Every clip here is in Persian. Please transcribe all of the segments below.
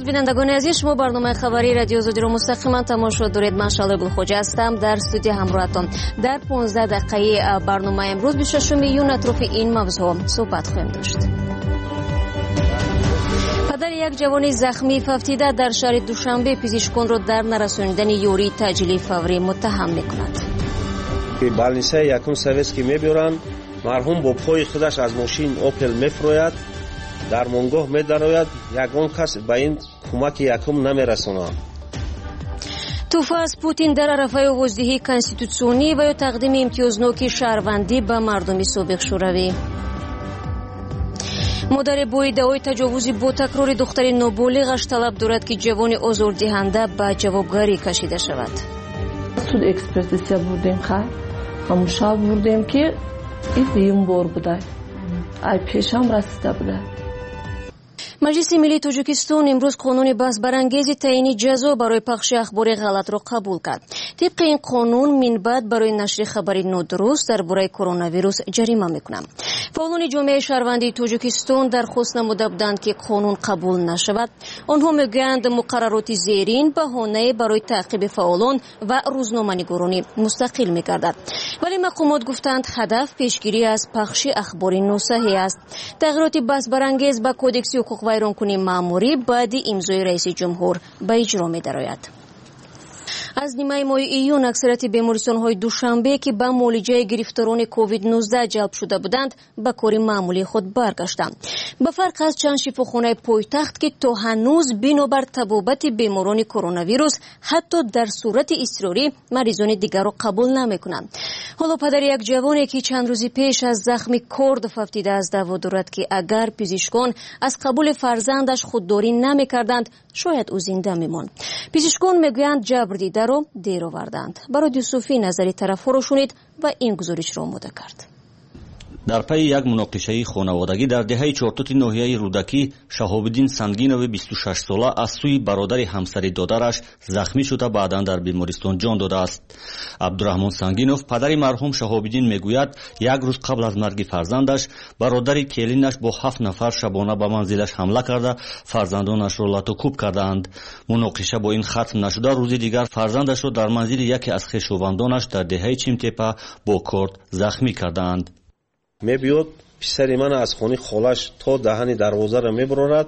درود بینندگان عزیز، شما برنامه خبری رادیو آزادی رو مستقیما تماشا دارید. من شعله گلخوجه هستم در استودیو همراهتون. در 15 دقیقه برنامه امروز 26 یونیو اطراف این موضوع صحبت خواهیم داشت. پدر یک جوان زخمی فوتیده در شهر دوشنبه پزشکان را در نرسانیدن یاری تعجیلی فوری متهم می‌کند. بالنیسه یکم سرویس که می‌برند، مرحوم با پای خودش از ماشین اوپل می‌فروید، در منگاه می‌دراید، یگان کس به این کمک یکم نمی‌رساند. توفه از پوتین در عرفه وزدهی کنستیتوسیونی و تقدیم امتیازنامه شهروندی به مردم سابق شوروی. مادر بویده‌های تجاوز با تکرار دختر نابالغش طلب دارد که جوان آزاردهنده به جوابگاری کشیده شود. سود اکسپرتیسیا بردیم همون شب بردیم که این دیون بار بوده، ای پیشم رسیده بوده. مجلس ملی تاجیکستان امروز قانون بحث برانگیز تعیین جزا برای پخش اخبار غلط را قبول کرد. طبق این قانون من بعد برای نشر خبر نادرست درباره کرونا ویروس جریمه میکنند. فعالان جامعه شهروندی تاجیکستان درخواست نموده بودند که قانون قبول نشود. آنها میگویند مقررات زیرین بهانه برای تعقیب فعالان و روزنامه‌نگارانی مستقل میگردد. ولی مقامات گفتند هدف پیشگیری از پخش اخبار ناصحیح است. تغییرات بحث برانگیز به کودکس حقوق ویرانکنی مأموری بعد امضای رئیس جمهور به اجرا می‌دراید. از نیمه ماه ایون اکثریت بیمارستان‌های دوشنبه که به معالجه گرفتاران کووید 19 جلب شده بودند به کار معمولی خود برگشتند. به فرق از چند شفاخانه پایتخت که تا هنوز بنابر طبابت بیماران کرونا ویروس حتی در صورت اضطراری مریضان دیگر را قبول نمی‌کنند. حالا پدر یک جوانی که چند روزی پیش از زخم کورد فوتیده از دعوا دارد که اگر پزشکان از قبول فرزندش خودداری نمی‌کردند شاید او زنده می‌ماند. پزشکان میگویند جبر دیده رو دیر آوردند. برای یوسفی نظری طرف‌ها رو شنید و این گزارش را آماده کرد. در پی یک مناقشه خانوادگی در دهه چهارتوت ناحیه رودکی، شهاب‌الدین سنگینوی 26 ساله از سوی برادر همسری دادرش زخمی شده بعداً در بیمارستان جان داده است. عبدالرحمن سنگینوف پدر مرحوم شهاب‌الدین میگوید یک روز قبل از مرگ فرزندش برادر کلینش با 7 نفر شبانه به منزلش حمله کرده فرزندانش را لطوکوب کردند. مناقشه با این ختم نشده روزی دیگر فرزندش را در منزل یکی از خویشاوندانش در دهه چیمتپه با کورد زخمی کردند. میبیاد پسر من از خونه خالش تا دهن دروازه را میبرارد.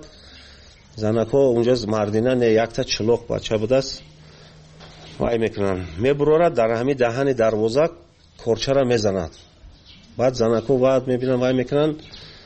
زنکا اونجا مردینه نه یک تا چلوق بچه بود است وای میکنن میبرارد در همین دهن دروازه کورچه را میزند. بعد زنکا بعد میبینن وای میکنن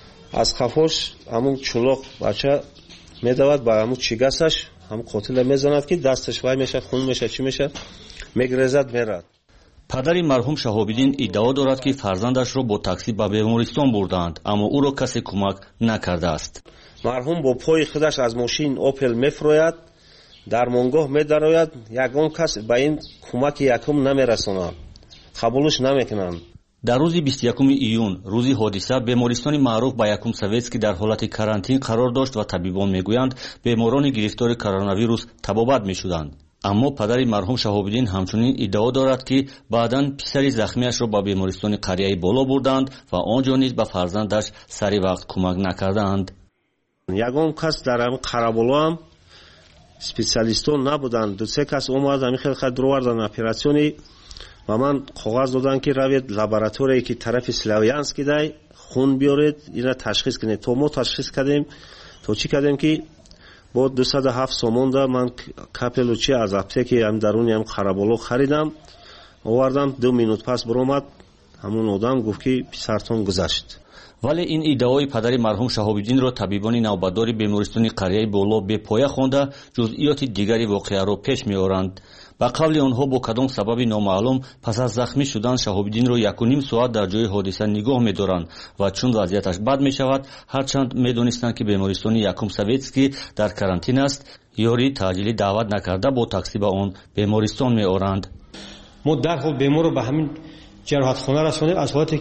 از خفاش همون چلوق بچه میدود با همون چیگسش همون قاتل میزند که دستش وای میشه خون میشه چی میشه میگریزد میرد. پدر مرحوم شهاب‌الدین ادعا دارد که فرزندش را با تاکسی به بیمارستان بردند اما او را کسی کمک نکرده است. مرحوم با پای خودش از ماشین اوپل میفروید، در منگاه میدراید، یگان کس به این کمک یکم نمیرساند، قبولش نمیکنند. در روز 21 ایون روزی حادثه بیمارستان معروف به یکم سویتسکی در حالت کرانتین قرار داشت و طبیبان میگویند بیماران گرفتار کرونا ویروس طبابت میشدند. اما پدر مرحوم شهاب‌الدین همچنین ادعا دارد که بعداً پسر زخمیش را به بیمارستان قریه بالا بردند و آنجا نیز به فرزندش سری وقت کمک نکردند. یگان کس در همین قرابالا هم سپیسیالیستان نبودند. دو سه کس اومد همین خیلی درو بردن اپراسیونی و من کاغذ دادن که روید لابراتوری که طرف سلاویانسکی دای خون بیارید اینا تشخیص کنید. تو ما تشخیص کردیم تو چی کردیم که با 207 سومون دا من کپلوچی از اپتیکی هم درونی هم خرابالو خریدم آوردم 2 منوت پس برآمد همون آدم گفت که پسرتون گذشت. ولی این ادعای پدر مرحوم شهاب‌الدین را طبیبان نوبتدار بیمارستان قریه بالا به پایه خوانده جزئیات دیگری واقعه را پیش می‌آورند. با قول آنها با کدام سبب نامعلوم پس از زخمی شدن شهاب‌الدین را 1.5 ساعت در جای حادثه نگاه می‌دارند و چون وضعیتش بد می‌شود هرچند می‌دانستند که بیمارستان یکم سویتسکی در کرانتین است یاری تعجیلی دعوت نکرده با تاکسی به آن بیمارستان می‌آورند. ما درحال بیمار رو به همین جراحتخانه رساندیم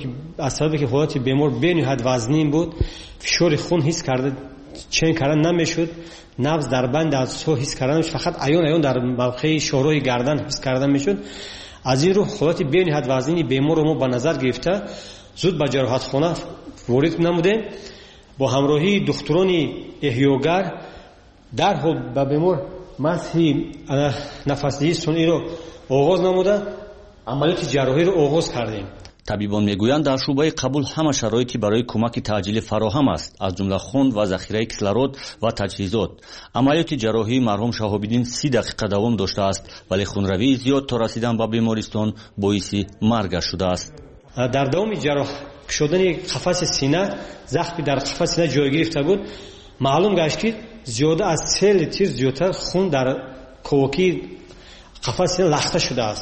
از سببی که حالت بیمار بین‌نهایت وزنین بود، فشار خون حس کرده چین کردن نمیشد، نبض در بند اعصاب حس کردن نمیشد، فقط عیان در موقع شورای گردن حس کردن میشد. از این رو حالت بین‌نهایت وزنین بیمار رو ما به نظر گرفته زود به جراحتخانه وارد نمودیم. با همراهی دکتران احیاگر дарҳол ба бемор масҳи нафасдиҳии сунъиро оғоз намуда амалиёти ҷарроҳиро оғоз кардем. табибон мегӯянд дар шӯъбаи қабул ҳама шароити барои кӯмаки таъҷилӣ фароҳам аст, аз ҷумла хун ва захираи кислород ва таҷҳизот. амалиёти ҷарроҳии марҳум Шаҳобиддин 30 дақиқа давом доштааст, вале хунравии зиёд то расидан ба бемористон боиси маргаш шудааст. дар давоми ҷарроҳ кушодани қафаси сина захми дар қафаси сина ҷой гирифта буд. маълум гашт ки зиёда аз 3 литр зиёдтар хун дар ковокии қафаси сина лахта шудааст.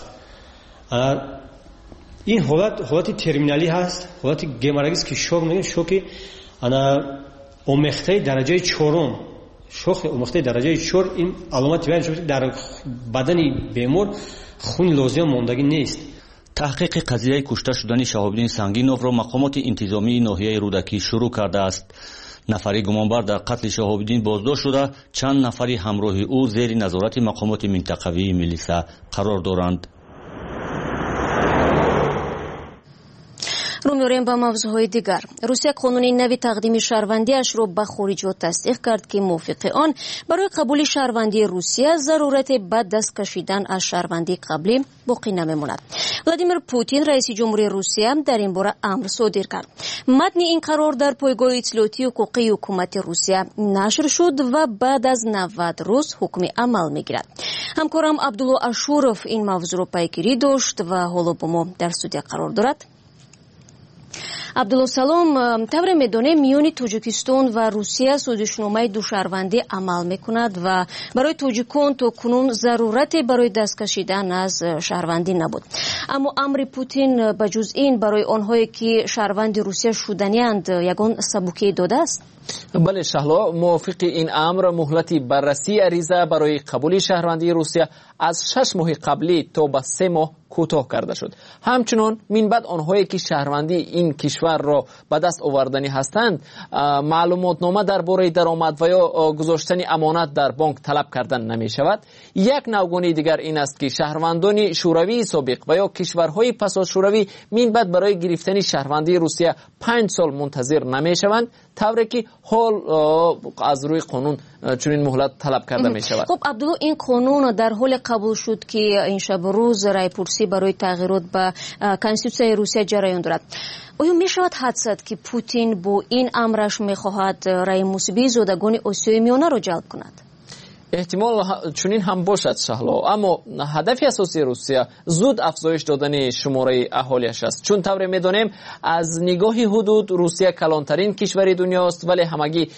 این حالت ترمینالی هست، حالت گمارگی است که شوک میگن شوکی انا اومخته درجه 4 شوک اومخته درجه 4 این علامت بیان شده در بدن بیمار خون لازم ماندگی نیست. تحقیق قضیه کشته شدن شهابالدین سنگینوف را مقامات انتظامی ناحیه رودکی شروع کرده است. نفری گمانبر در قتل شهابالدین بازداشت شده، چند نفری همراه او زیر نظارت مقامات منطقوی میلیسا قرار دارند. رو می‌آوریم با موضوعهای دیگر. روسیه قانون نوی تقدیم شهروندی‌اش را به خارجیات تصدیق کرد که موافق آن برای قبول شهروندی روسیه ضرورت به دست کشیدن از شهروندی قبلی باقی نمی‌ماند. ولادیمیر پوتین رئیس جمهوری روسیه در این باره امر صادر کرد. متن این قرار در پایگاه اطلاعاتی حقوقی حکومت روسیه نشر شد و بعد از 90 روز حکم عمل می‌گیرد. همکارم عبدالله اشورов این موضوع را پیگیری داشت و حالا با ما در استودیو قرار دارد. عبدالله سلام، طور میدانه میان تاجیکستان و روسیه سازشنامه دوشهروندی عمل میکند و برای تاجیکان تا کنون ضرورت برای دست کشیدن از شهروندی نبود. اما امر پوتین بجز این برای آنهایی که شهروند روسیه شدنی‌اند یگان سبکی داده است؟ بله شهلا، موافق این امر مهلت بررسی عریضه برای قبول شهروندی روسیه از 6 ماه قبلی تا به 3 ماه کوتاه کرده شد. همچنین من بعد آنهایی که شهروندی این کشور را به دست آوردنی هستند معلومات نامه درباره درآمد و یا گذاشتن امانت در بانک طلب کردن نمی شود. یک نوگانی دیگر این است که شهروندان شوروی سابق و یا کشورهای پس از شوروی من بعد برای گرفتن شهروندی روسیه 5 سال منتظر نمی شوند، طوری که حال از روی قانون چنین مهلت طلب کرده می شود. خب عبدالله، این قانون در حال قبول شد که این شب روز رای پرسی برای تغییرات به کنستیتوسیون روسیه جریان دارد. آیا می شود حدس زد که پوتین با این امرش می خواهد رای مثبت زادگان آسیای میانه را جلب کند؟ احتمال چنین هم باشد شهلا، اما هدف اساسی روسیه زود افزایش دادن شماره اهالیش است. چون طور میدانیم از نگاه حدود روسیه کلانترین کشور دنیاست، ولی همگی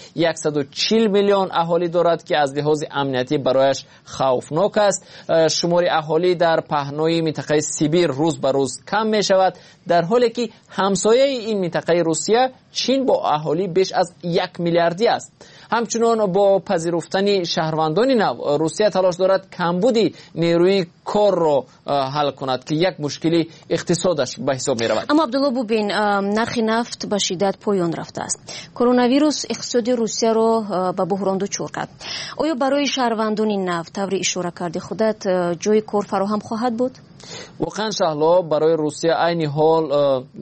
140 میلیون اهالی دارد که از لحاظ امنیتی برایش خوفناک است. شماره اهالی در پهنای منطقه سیبیر روز به روز کم می شود، در حالی که همسایه این منطقه روسیه چین با اهالی بیش از 1 میلیاردی است. همچنان با پذیرفتن شهروندان نو روسیه تلاش دارد کمبودی نیروی کار را حل کند که یک مشکلی اقتصادش به حساب می رود. اما عبدالله ببین، نرخ نفت به شدت پایان رفته است. کرونا ویروس اقتصاد روسیه را به بحران دچار کرد. آیا برای شهروندان نفت طور اشاره کردی خودت جای کار فراهم خواهد بود؟ واقعا شهلا، برای روسیه عین حال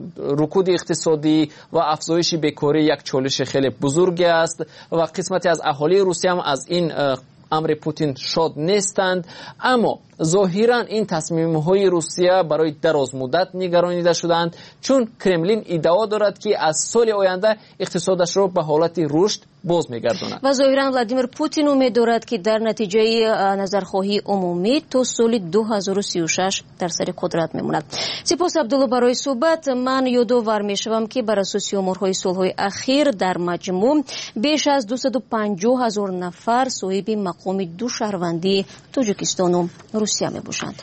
رکود اقتصادی و افزایش بیکاری یک چالش خیلی بزرگی است و قسمتی از اهالی روسیه هم از این امر پوتین شاد نیستند. اما ظاهرا این تصمیم‌های روسیه برای دراز مدت نگرانیده شدند، چون کرملین ادعا دارد که از سال آینده اقتصادش را به حالت رشد باز می‌گرداند. و ظاهرا ولادیمیر پوتین امید دارد که در نتیجه نظرخواهی عمومی تا سال 2036 در سر قدرت میماند. سپاس عبدالله برای صحبت. من یادآور میشوم که بر اساس آمارهای سالهای اخیر در مجموع بیش از 250,000 نفر صاحب مقام دو شهروندی تاجیکستان و روسیه میباشند.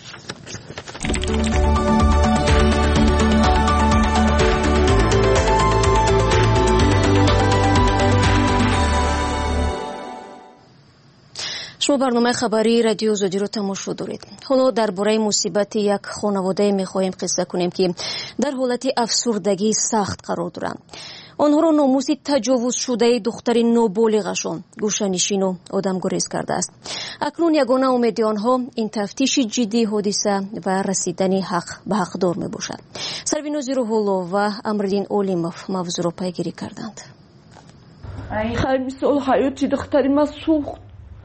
شما برنامه خبری رادیو آزادی رو تماشا دارید. حالا درباره مصیبت یک خانواده می‌خواهیم قصه کنیم که در حالت افسردگی سخت قرار دارند. آنها را ناموس تجاوز شده دختر نابالغشان گوشه‌نشین و آدمگریز کرده است. اکنون یگانه امید آنها این تفتیش جدی حادثه و رسیدن حق به حقدار میباشد. سرویناز روح‌الله و امردین اولیموف موضوع را پیگیری کردند. خیلی سال حیاتی دختری ما سوخت.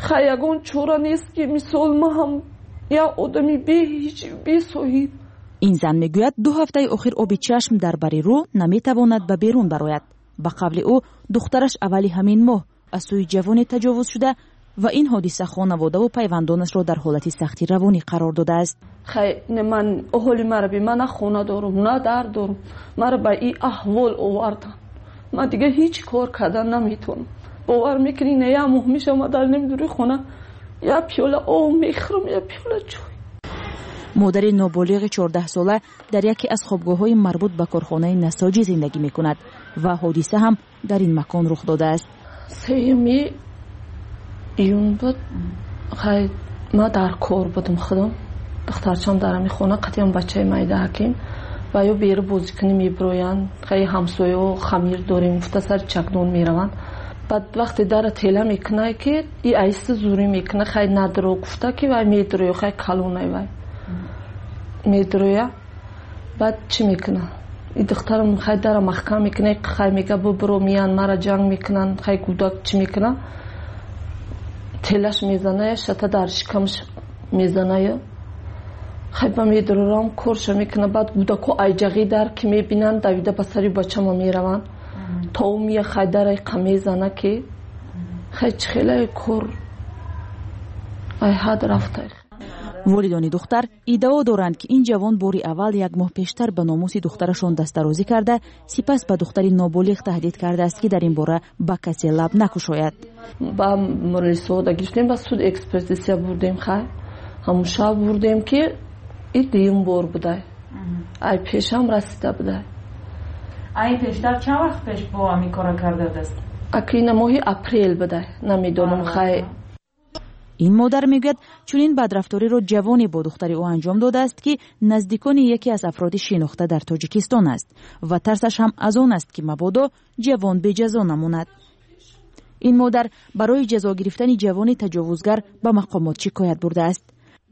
ягон чора нест ки мисол ма ҳам як одами бесоҳиб. ин зан мегӯяд 2 ҳафтаи охир оби чашм дар бари рӯ наметавонад ба берун барояд. ба қавли ӯ духтараш аввали ҳамин моҳ аз сӯи ҷавоне таҷовуз шуда ва ин ҳодиса хонаводаву пайвандонашро дар ҳолати сахти равонӣ қарор додааст. ман аҳоли мара би ман на хона дорум на дар дорум, мара ба ин аҳвол овардан, ман дига ҳеҷ кор кардан наметавонам. бовар мекунӣ не як моҳ мешавам ман дар намидури хона як пиёла об мехӯрам, як пиёла чой. модари ноболиғи 14-сола дар яке аз хобгоҳҳои марбут ба корхонаи насоҷӣ зиндагӣ мекунад ва ҳодиса ҳам дар ин макон рух додааст. 3 июн буд. ман дар кор будам худам. духтарчам дар ҳамин хона қатъиян бачаи майдааким ва ё беру бозикунӣ мебироянд. хай ҳамсояҳо хамир дорем гуфта сари чакдон мераванд. баъд вақте дара тела мекунад ки и айста зурӣ мекунад хай надро гуфта ки вай медроя хай калонай вай медроя. баъд чӣ мекунад и духтарам хай дара маҳкам мекунад хай мега бубиро миян мара ҷанг мекунанд. хай кӯдак чӣ мекунад телаш мезаная шата дар шикамш мезаная хай ба медрорам корша мекунад. баъд кӯдако айҷағӣ дар ки мебинанд давида ба сари бачама мераванд то ӯ мия хай дарай қа мезана ки хай чӣ хелае кор ай ҳад рафта. волидони духтар иддао доранд ки ин ҷавон бори аввал як моҳ пештар ба номуси духтарашон дастарозӣ карда сипас ба духтари ноболиғ таҳдид кардааст ки дар ин бора ба касе лаб накушояд. ба муроисода гирифтем ба суд экспертиза бурдем. хай ҳамун шаб бурдем ки ин дуюм бор будай ай пешам расида будай. ай пештар чанд вақт пеш бо ҳамин кора кардааст? акина моҳи апрел будай намедонам. хай ин модар мегӯяд чунин бадрафториро ҷавоне бо духтари ӯ анҷом додааст ки наздикони яке аз афроди шинохта дар тоҷикистон аст ва тарсаш ҳам аз он аст ки мабодо ҷавон беҷазо намонад. ин модар барои ҷазо гирифтани ҷавони таҷовузгар ба мақомот шикоят бурдааст.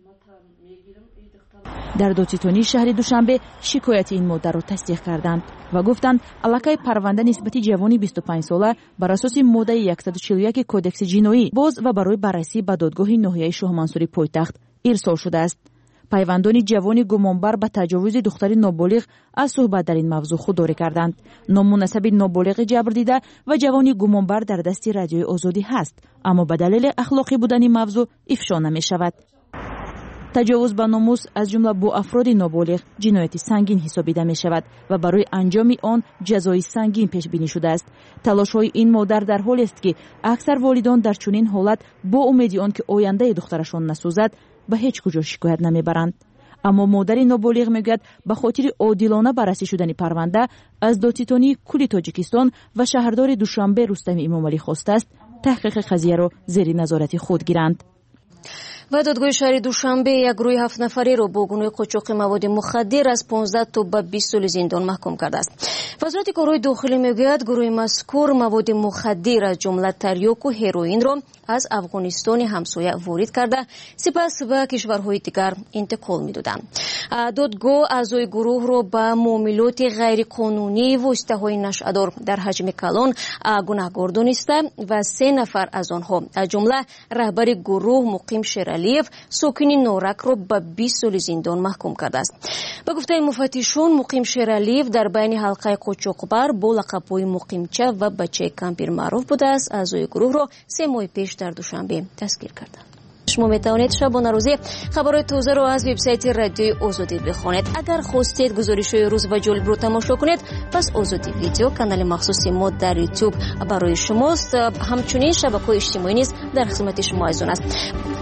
дар додситонии шаҳри душанбе шикояти ин модарро тасдиқ карданд ва гуфтанд аллакай парванда нисбати ҷавони 25-сола бар асоси моддаи 141 кодекси ҷиноӣ боз ва барои баррасӣ ба додгоҳи ноҳияи шоҳмансури пойтахт ирсол шудааст. пайвандони ҷавони гумонбар ба таҷовузи духтари ноболиғ аз суҳбат дар ин мавзӯъ худдорӣ карданд. ному насаби ноболиғи ҷабрдида ва ҷавони гумонбар дар дасти радиои озодӣ ҳаст, аммо ба далели ахлоқӣ будани мавзӯъ ифшо намешавад. таҷовуз ба номус аз ҷумла бо афроди ноболиғ ҷинояти сангин ҳисобида мешавад ва барои анҷоми он ҷазои сангин пешбинӣ шудааст. талошҳои ин модар дар ҳолест ки аксар волидон дар чунин ҳолат бо умеди он ки ояндаи духтарашон насӯзад ба ҳеҷ куҷо шикоят намебаранд. аммо модари ноболиғ мегӯяд ба хотири одилона баррасӣ шудани парванда аз додситонии кулли тоҷикистон ва шаҳрдори душанбе рустами имомалӣ хостааст таҳқиқи қазияро зери назорати худ гиранд. ва додгоҳи шаҳри душанбе як гурӯҳи 7 нафареро бо гуноҳи қочоқи маводи мухаддир аз 15 то ба 20 соли зиндон маҳкум кардааст. вазорати корҳои дохилӣ мегӯяд гурӯҳи мазкур маводи мухаддир аз ҷумла тарёку ҳероинро аз афғонистони ҳамсоя ворид карда сипас ба кишварҳои дигар интиқол медоданд. додгоҳ аъзои гурӯҳро ба муомилоти ғайриқонунӣ воситаҳои нашъадор дар ҳаҷми калон гунаҳгор дониста ва 3 нафар аз онҳо аз ҷумла раҳбари гурӯҳ муқим шералиев сокини норакро ба 20 соли зиндон маҳкум кардааст. ба гуфтаи муфаттишон муқим шералиев дар байни ҳалқаи қочоқбар бо лақабҳои муқимча ва бачаи кампир маъруф будааст. аъзои гурӯҳро 3 моҳи пеш дар душанбе дастгир карданд. шумо метавонед шабонарӯзӣ хабарои тозаро аз вебсайти радиои озодӣ бихонед. агар хостед гузоришҳои рӯз ва ҷолибро тамошо кунед, пас озодӣ видео канали махсуси мо дар ютуб барои шумост. ҳамчунин шабакаҳои иҷтимоӣ низ дар хизмати шумо айзон аст.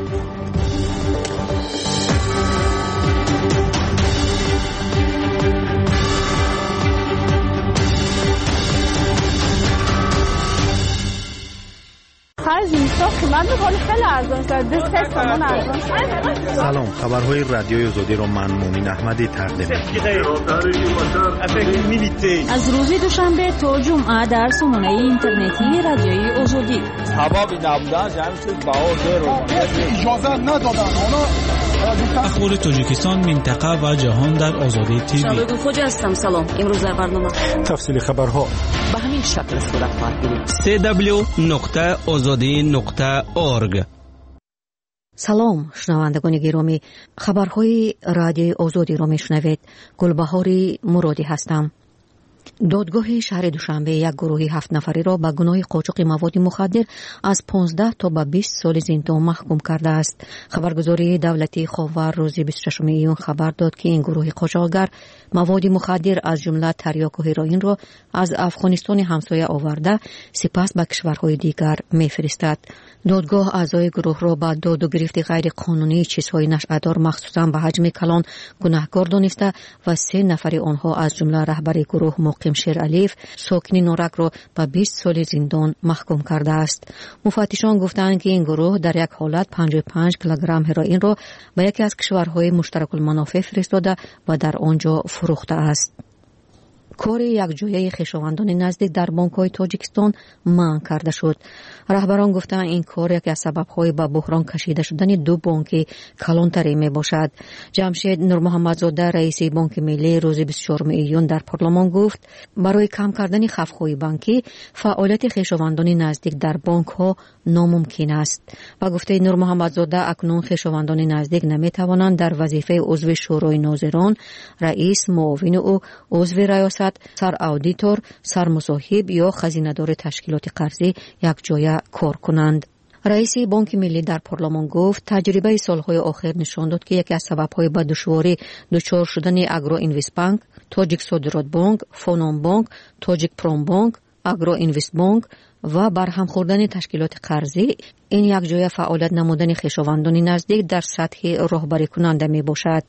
سلام، خبرهای رادیوی آزادی را من مومن احمدی تقدیم می‌کنم. از روز دوشنبه تا جمعه در سامانه اینترنتی رادیوی آزادی. سبب نبودن جمعیت باور رو اجازه ندادن. اخبار تاجیکستان، منطقه و جهان در آزادی تیوی. شباب خوش هستم. سلام. امروز در برنامه تفصیل خبرها به همین شکل صورت خواهد گرفت. www.azadi.org салом шунавандагони гиромӣ, хабарҳои радиои озодиро мешунавед. гулбаҳори муроди ҳастам. додгоҳи шаҳри душанбе як гурӯҳи 7 нафареро ба гуноҳи қочуқи маводи мухаддир аз 15 то ба 20 соли зиндон маҳкум кардааст. хабаргузории давлатии ховар рӯзи 26 июн хабар дод, ки ин гурӯҳи қочоқгар маводи мухаддир аз ҷумла тарьёку ҳероинро аз афғонистони ҳамсоя оварда сипас ба кишварҳои дигар мефиристад. додгоҳ аъзои гурӯҳро ба доду гирифти ғайриқонунии чизҳои нашъадор махсусан ба ҳаҷми калон гунаҳкор дониста ва 3 нафари онҳо аз ҷумла раҳбари гурӯҳ муқим шералиев сокини норакро ба 20 соли зиндон маҳкум кардааст. муфаттишон гуфтанд, ки ин гурӯҳ дар як ҳолат 55 килограмм ҳероинро ба яке аз кишварҳои муштаракулманофеъ фиристода ва дар он ҷо фурӯхтааст. кори якҷояи хешовандони наздик дар бонкҳои тоҷикистон манъ карда шуд. раҳбарон гуфтанд, ин кор яке аз сабабҳои ба буҳрон кашида шудани 2 бонки калонтарӣ мебошад. ҷамшед нурмуҳаммадзода, раиси бонки миллӣ, рӯзи 24 июн дар парлумон гуфт, барои кам кардани хавфҳои банкӣ фаъолияти хешовандони наздик дар бонкҳо номумкин аст. ба гуфтаи нурмуҳаммадзода, акнун хешовандони наздик наметавонанд дар вазифаи узви шӯрои нозирон, раис, муовини ӯ, узви раёсат, сараудитор, сармусоҳиб ё хазинадори ташкилоти қарзӣ якҷоя кор кунанд. раиси бонки миллӣ дар парлумон гуфт, таҷрибаи солҳои охир нишон дод, ки яке аз сабабҳои ба душворӣ дучор шудани Агроинвестбанк, Тоҷик Содиротбонк, Фононбонк, Тоҷик Промбонк, Агроинвестбонк ва барҳам хӯрдани ташкилоти қарзӣ ин якҷоя фаъолият намудани хешовандони наздик дар сатҳи роҳбарикунанда мебошад.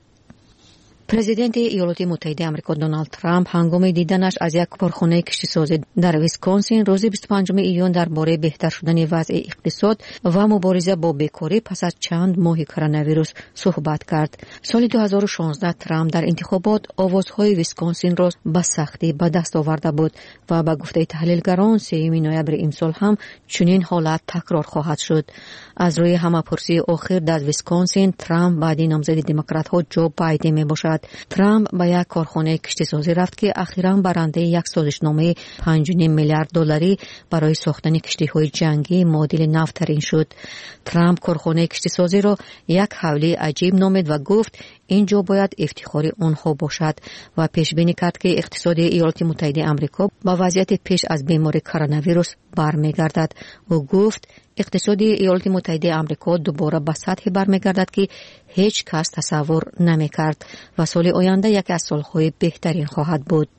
президенти иёлоти муттаҳидаи амрико Доналд Трамп ҳангоми диданаш аз як корхонаи киштисозӣ дар Висконсин рӯзи 25 июн дар бораи беҳтар шудани вазъи иқтисод ва мубориза бо бекорӣ пас аз чанд моҳи коронавирус суҳбат кард. соли 2016 Трамп дар интихобот овозҳои Висконсинро ба сахтӣ ба даст оварда буд ва ба гуфтаи таҳлилгарон 3 ноябри имсол ҳам чунин ҳолат такрор хоҳад шуд. аз рӯи ҳамапурсии охир дар Висконсин Трамп баъди номзади демократҳо Ҷо Байден мебошад. Трамп ба як корхонаи киштисозӣ рафт, ки ахиран барандаи як созишномаи $5.5 миллиард барои сохтани киштиҳои ҷангии муодили нав тарин шуд. Трамп корхонаи киштисозиро як ҳавлии аҷиб номид ва гуфт, ин ҷо бояд ифтихори онҳо бошад ва пешбинӣ кард, ки иқтисоди иёлоти муттаҳидаи амрико ба вазъияти пеш аз бемории коронавирус бармегардад. ӯ гуфт, иқтисоди иёлоти муттаҳидаи амрико дубора ба сатҳе бармегардад, ки ҳеҷ кас тасаввур намекард ва соли оянда яке аз солҳои беҳтарин хоҳад буд.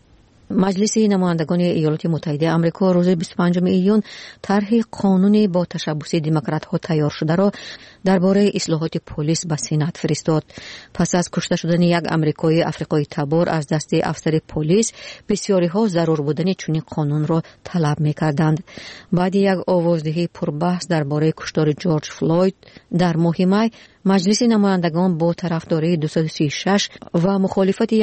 маҷлиси намояндагони иёлоти муттаҳидаи амрико рӯзи 25 июн тарҳи қонуни бо ташаббуси демократҳо тайёршударо дар бораи ислоҳоти полис ба сенат фиристод. пас аз кушта шудани як амрикои африқои табор аз дасти афсари полис, бисёриҳо зарур будани чунин қонунро талаб мекарданд. баъди як овоздиҳии пурбаҳс дар бораи куштори Ҷорҷ Флойд дар моҳи май, маҷлиси намояндагон бо тарафдории 236 ва мухолифати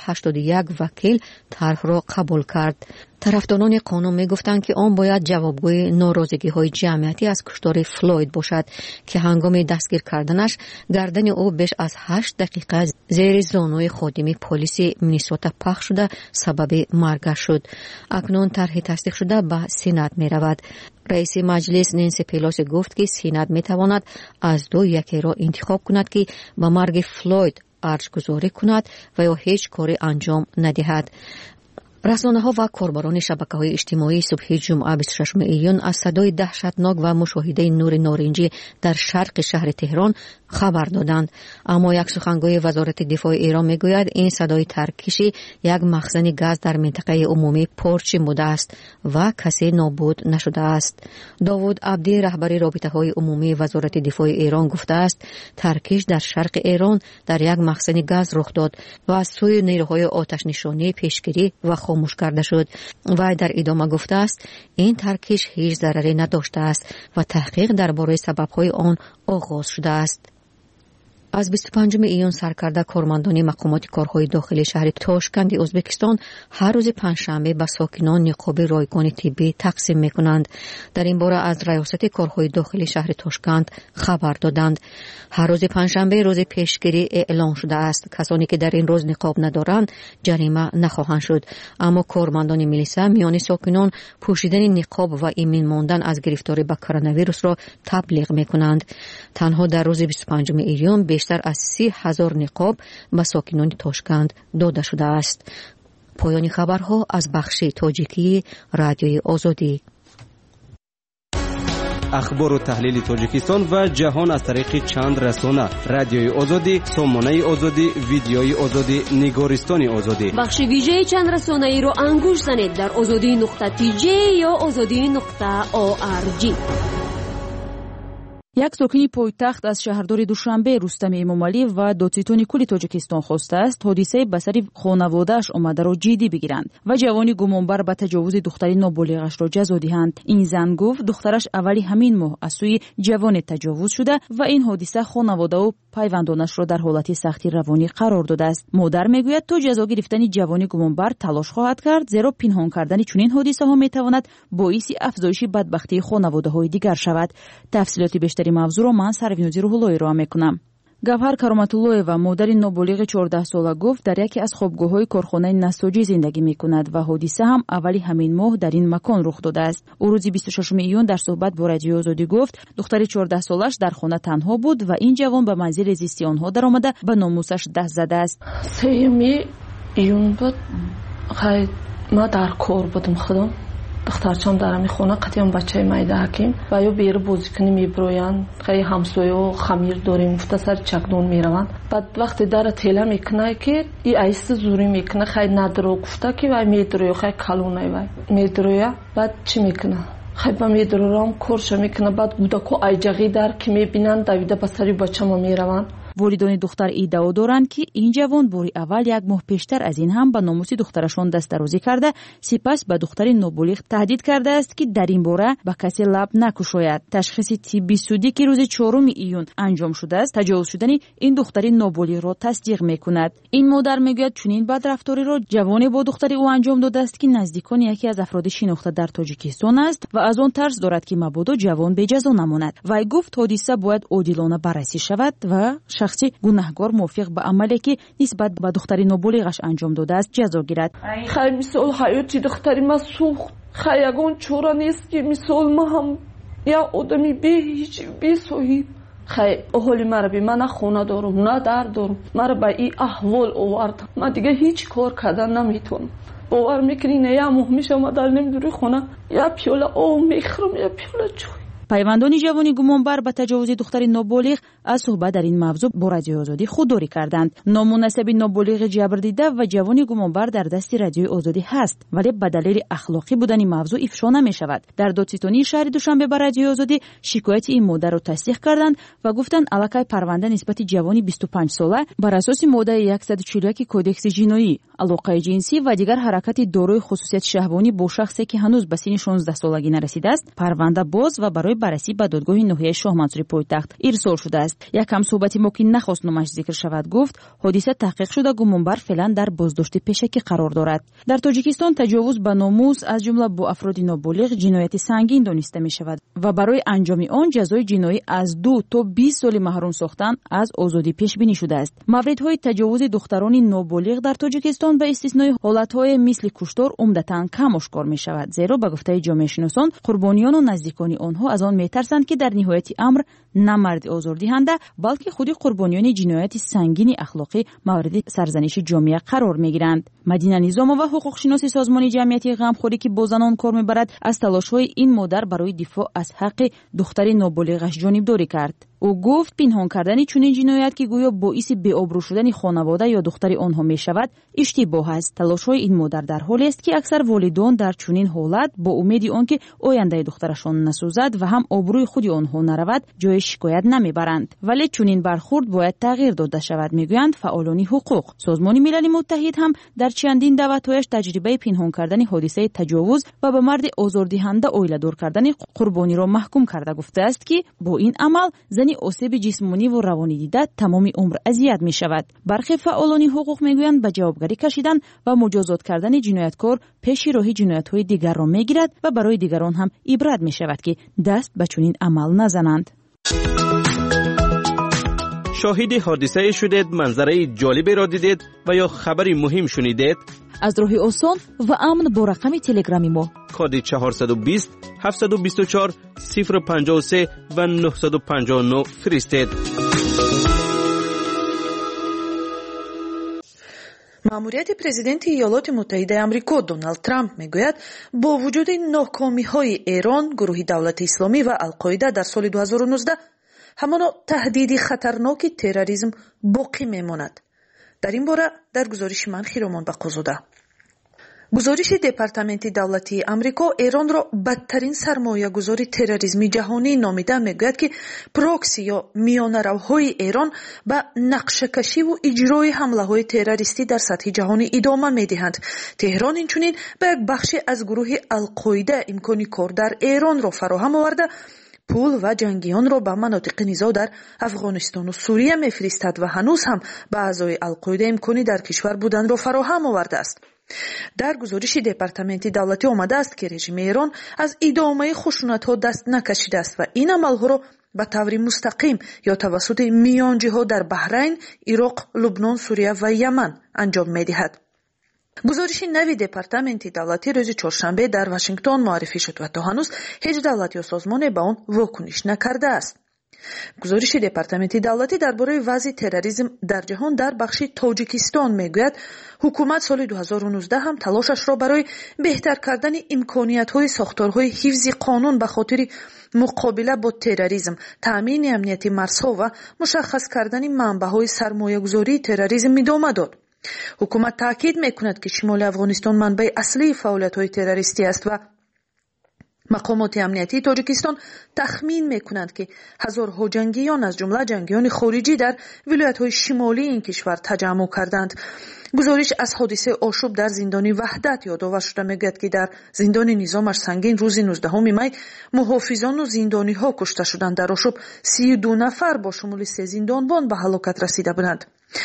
181 вакил тарҳро қабул кард. тарафдорони қонун мегуфтанд, ки он бояд ҷавобгӯи норозигиҳои ҷамъиятӣ аз куштори Флойд бошад, ки ҳангоми дастгир карданаш гардани ӯ беш аз 8 дақиқа зери зонуи ходими полиси Миннесота пахш шуда сабаби маргаш шуд. акнун тарҳи тасдиқшуда ба сенат меравад. раиси маҷлис Ненси Пелоси гуфт, ки сенат метавонад аз 2 якеро интихоб кунад, ки ба марги Флойд арҷгузорӣ кунад ва ё ҳеҷ кори анҷом надиҳад. расонаҳо ва корбарони шабакаҳои иҷтимоӣ субҳи ҷумъа 26 июн аз садои даҳшатнок ва мушоҳидаи нури норинҷӣ дар шарқи шаҳри Теҳрон хабар доданд. аммо як сухангӯи вазорати дифои Эрон мегӯяд, ин садои таркиши як махзани газ дар минтақаи умумӣ Порчин будааст ва касе нобуд нашудааст. Довуд Абдӣ, раҳбари робитаҳои умумии вазорати дифои Эрон гуфтааст, таркиш дар шарқи Эрон дар як махзани газ рух дод ва аз сӯи нерӯҳои оташнишонӣ пешгирӣ ва хомӯш карда шуд. вай дар идома гуфтааст, ин таркиш ҳеҷ зараре надоштааст ва таҳқиқ дар бораи сабабҳои он оғоз шудааст. از 25 ایون سرکرده کارمندان مقامات کارهای داخلی شهر تاشکند ازبکستان هر روز پنجشنبه به ساکنان نقاب رایگان طبی تقسیم میکنند. در این باره از ریاست کارهای داخلی شهر تاشکند خبر دادند. هر روز پنجشنبه روز پیشگیری اعلام شده است. کسانی که در این روز نقاب ندارند جریمه نخواهند شد. اما کارمندان ملیسا میان ساکنان پوشیدن نقاب و ایمن ماندن از گرفتاری به کرونا ویروس را تبلیغ میکنند. تنها در روز 25 ایون بیشتر از 30,000 نقاب به ساکنان تاشکند داده شده است. پایان خبرها از بخش تاجیکی رادیوی آزادی. اخبار و تحلیل تاجیکستان و جهان از طریق چند رسانه: رادیوی آزادی، سامانه آزادی، ویدیوی آزادی، نگارستان آزادی. بخش ویژه چند رسانه ای رو انگوش زنید در azadi.tj یا azadi.org. یک ساکنی پایتخت از شهردار دوشنبه رستم امامعلی و دادستان کل تاجیکستان خواسته است حادثه به سر خانواده‌اش آمده را جدی بگیرند و جوانی گمانبر به تجاوز دختری نابالغش را جزا دهند. این زن گفت دخترش اولی همین ماه از سوی جوان تجاوز شده و این حادثه خانواده و پیوندانش را در حالت سختی روانی قرار داده است. مادر میگوید تا جزا گرفتن جوانی گمانبر تلاش خواهد کرد، زیرا پنهان کردن چنین حادثه ها میتواند باعث افزایش بدبختی خانواده های دیگر شود. تفصیلات بیشتر موضوع را من سروینوزی روح‌اللهی را میکنم. گوهر کرامت‌اللهова مادری نابالغ 14 ساله گفت در یکی از خوابگاه‌های کارخانه نساجی زندگی می‌کند و حادثه هم اولی همین ماه در این مکان رخ داده است. او روز 26 ایون در صحبت با رادیو آزادی گفت دختر 14 سالش در خانه تنها بود و این جوان به منزل زیستی آنها درآمده به ناموسش دست زده است. 3 ایون بود. خیر ما در کار بودم خودم. دخترچام در همین خانه قطعا بچه مایده حکیم و یا بیرو بازی کنی میبرویند. خیلی همسایه و خمیر داریم مفته سر چکدون میروند. بعد وقتی در تیله میکنه که این ایست زوری میکنه خیلی ندرو گفته که وای میدروی خیلی کلونه وای میدروی. بعد چی میکنه خیلی با میدرو رام کورش میکنه. بعد گودکو ایجاقی در که میبینند دویده به سری بچه ما میروند. والدان دختر ادعا دارند که این جوان باری اول یک ماه پیشتر از این هم به ناموس دخترشان دسترازی کرده، سپس به دختر نابالغ تهدید کرده است که در این باره به کسی لب نکشاید. تشخیص طبی سودی که روز 4 ایون انجام شده است تجاوز شدن این دختر نابالغ را تصدیق میکند. این مادر میگوید چنین بدرفتاری را جوانی با دختر او انجام داده است که نزدیکان یکی از افراد شناخته در تاجیکستان است و از آن ترس دارد که مبادا جوان به جزا نماند. وی گفت حادثه باید عادلانه بررسی شود و شخصی گناهکار موافق به عملی که نسبت به دختری نابالغش انجام داده است جزا گیرد. خیلی مثال حیاتی دختری ما سوخت. خیلی یگان چورا نیست که مثال ما هم یا آدمی بی صحیب. خیلی احالی مرا بی من نه خونه دارم نه در دارم. مرا به این احوال آورد. من دیگه هیچ کار کردن نمیتونم. باور میکنی نه یا مهمیش ما در نمیدوری خونه یا پیوله آب میخورم یا پیوله چوی. پیوندان جوانی گمانبر به تجاوز دختر نابالغ از صحبت در این موضوع با رادیو آزادی خودداری کردند. نامناسب نابالغ جبر دیده و جوانی گمانبر در دست رادیو آزادی هست، ولی به دلیل اخلاقی بودن این موضوع افشا نمی شود. در دادستانی شهر دوشنبه به رادیو آزادی شکایت این مادر را تصدیق کردند و گفتند علاقه پرونده نسبت جوانی 25 ساله بر اساس ماده 141 کودکس جنایی، علاقه جنسی و دیگر حرکت دارای خصوصیت شهوانی با شخصی که هنوز به سن 16 سالگی نرسیده است پرونده باز و برای بررسی به دادگاه ناحیه شاه منصوری پایتخت ارسال شده است. یک همصحبتی ما که نخواست نامش ذکر شود گفت حادثه تحقیق شده گمانبر فعلا در بازداشت پیشکی قرار دارد. در تاجیکستان تجاوز به ناموس از جمله با افراد نابالغ جنایت سنگین دانسته می شود و برای انجام آن جزای جنایی از 2 تا 20 سال محروم ساختن از آزادی پیش بینی شده است. موردهای تجاوز دختران نابالغ در تاجیکستان به استثنای حالتهای مثل کشتار عمدتاً کم آشکار می شود، زیرا به گفته جامعه شناسان قربانیان و نزدیکان آنها از آن میترسند که در نهایت امر نه مرد آزاردهنده بلکه خود قربانیان جنایت سنگین اخلاقی مورد سرزنش جامعه قرار میگیرند. مدینه نظامова حقوق شناسی سازمان جمعیت غمخوری که با زنان کار میبرد از تلاش‌های این مادر برای دفاع از حق دختر نابالغش جانبداری کرد. او گفت پنهان کردن چنین جنایت که گویا باعث بی‌آبرو شدن خانواده یا دختر آنها میشود اشتباه است. تلاش‌های این مادر در حالی است که اکثر والدان در چنین حالت با امید آنکه آینده دخترشان نسوزد و هم آبروی خود آنها نرود جای شکایت نمیبرند، ولی چنین برخورد باید تغییر داده شود میگویند فعالان حقوق. سازمان ملل متحد هم در چندین دعوت‌هایش تجربه پنهان کردن حادثه تجاوز و به مرد آزاردهنده اویله‌دار کردن قربانی را محکوم کرده گفته است که با این عمل زن کردن آسیب جسمانی و روانی دیده تمام عمر اذیت می شود. برخی فعالان حقوق میگویند به جوابگری کشیدن و مجازات کردن جنایتکار پیش راهی جنایت‌های دیگر را میگیرد و برای دیگران هم عبرت می شود که دست به چنین عمل نزنند. شاهد حادثه شدید، منظره جالبی را دیدید و یا خبری مهم شنیدید؟ از راه آسان و امن با رقم تلگرامی ما کد 420 724 053 و 959 فرستید. ماموریت پرزیدنت ایالات متحده آمریکا دونالد ترامپ میگوید با وجود ناکامی‌های ایران، گروه دولت اسلامی و القاعده در سال 2019 همانا تهدید خطرناک تروریسم باقی میماند. در این باره در گزارش من خیرامان بقازاده. گزارش دپارتمنت دولتی آمریکا ایران را بدترین سرمایه‌گذار تروریسم جهانی نامیده میگوید که پروکسی یا میانه‌روهای ایران به نقشه‌کشی و اجرای حمله‌های تروریستی در سطح جهانی ادامه میدهند. تهران اینچنین به یک بخشی از گروه القاعده امکان کار در ایران را فراهم آورده پول و جنگیان را به مناطق نزاع در افغانستان و سوریه میفرستد و هنوز هم به اعضای القاعده امکانی در کشور بودن را فراهم آورده است. در گزارش دپارتمنت دولتی آمده است که رژیم ایران از ادامه خشونت‌ها دست نکشیده است و این عمل‌ها را به طور مستقیم یا توسط میانجی‌ها در بحرین، عراق، لبنان، سوریه و یمن انجام می‌دهد. گزارش نوی دپارتمنت دولتی روز چهارشنبه در واشنگتن معرفی شد و تا هنوز هیچ دولت یا سازمان به آن واکنش نکرده است. گزارش دپارتمنت دولتی درباره وضع تروریسم در جهان در بخش تاجیکستان میگوید حکومت سال 2019 هم تلاشش را برای بهتر کردن امکانیت‌های ساختارهای حفظ قانون به خاطر مقابله با تروریسم، تأمین امنیت مرزها و مشخص کردن منبع‌های سرمایه‌گذاری تروریسم ادامه داد. حکومت تاکید میکند که شمال افغانستان منبع اصلی فعالیت‌های تروریستی است و مقامات امنیتی تاجیکستان تخمین میکنند که هزارها جنگیان از جمله جنگیان خارجی در ولایت‌های شمالی این کشور تجمع کردند. گزارش از حادثه آشوب در زندان وحدت یادآور شده میگوید که در زندان نظامش سنگین روز 19 می محافظان و زندانی‌ها کشته شدند. در آشوب 32 نفر با شمول 3 زندانبان به هلاکت رسیده بودند.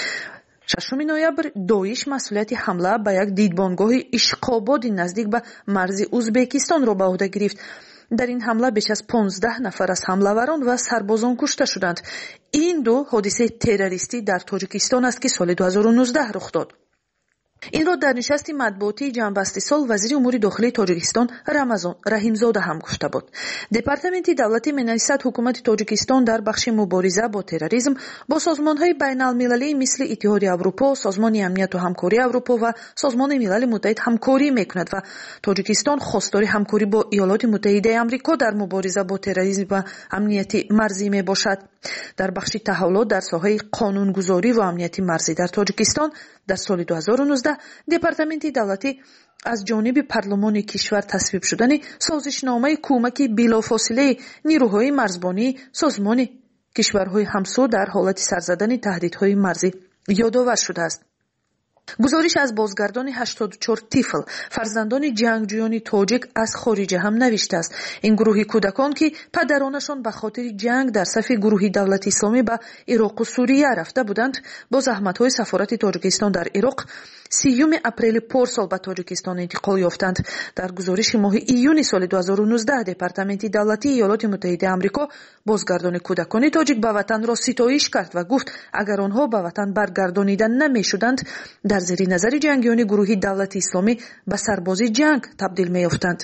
6 نوامبر داعش مسئولیت حمله به یک دیدبانگاه اشقاباد نزدیک به مرز ازبکستان را به عهده گرفت. در این حمله بیش از 15 نفر از حمله‌وران و سربازان کشته شدند. این دو حادثه تروریستی در تاجیکستان است که سال 2019 رخ داد. این را در نشست مطبوعاتی جنبسته سال وزیر امور داخلی تاجیکستان رمضان رحیمزاده هم گفته بود. دپارتمنت دولتی می‌نویسد حکومت تاجیکستان در بخش مبارزه با تروریسم با سازمان‌های بین‌المللی مثل اتحاد اروپا، سازمان امنیت و همکاری اروپا و سازمان ملل متحد همکاری می‌کند و تاجیکستان خواستار همکاری با ایالات متحده آمریکا در مبارزه با تروریسم و امنیت مرزی میباشد. در بخش تحولات در ساحه قانونگذاری و امنیت مرزی در تاجیکستان در سال 2019 دپارتمنت دولتی از جانب پارلمان کشور تصویب شدن سازشنامه کمک بلافاصله نیروهای مرزبانی سازمان کشورهای همسو در حالت سرزدن تهدیدهای مرزی یادآور شده است. گزارش از بازگردان 84 طفل فرزندان جنگجویان تاجیک از خارج هم نوشته است. این گروه کودکان که پدرانشان به خاطر جنگ در صف گروه دولت اسلامی به عراق و سوریه رفته بودند با زحمت‌های سفارت تاجیکستان در عراق 30 اپریل پارسال به تاجیکستان انتقال یافتند. در گزارش ماه ایون سال 2019 دپارتمنت دولتی ایالات متحده آمریکا بازگردان کودکان تاجیک به وطن را ستایش کرد و گفت اگر آنها به وطن برگردانیده نمی‌شدند در زیر نظر جنگیان گروه دولت اسلامی به سربازی جنگ تبدیل می‌افتند.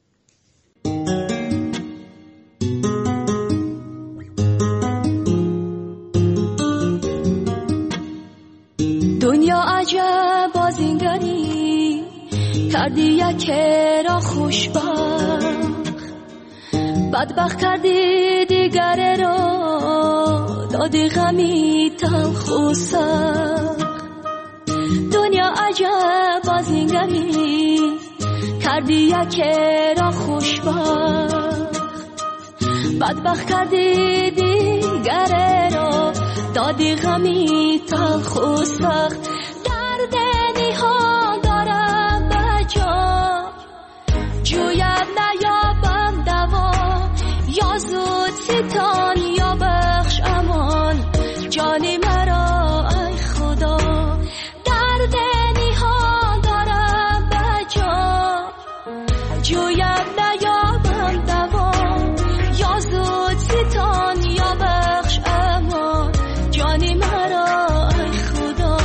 دنیا عجب بازینگری کردی یک را خوشبخت، بدبخت کردی دیگر را دادی غمی تلخ و سخت. دنیا عجب بازینگری کردی یک را خوشبخت، بدبخت کردی دیگر را دادی غمی تلخ و سخت. درد نهان دارم به جا جویم نیابم دوا، یا زود ستان یا به جانی مرا ای خدا درد نهان دارم به جان جویم نیابم دوا یا زود ستان یا بخش امان جانی مرا ای خدا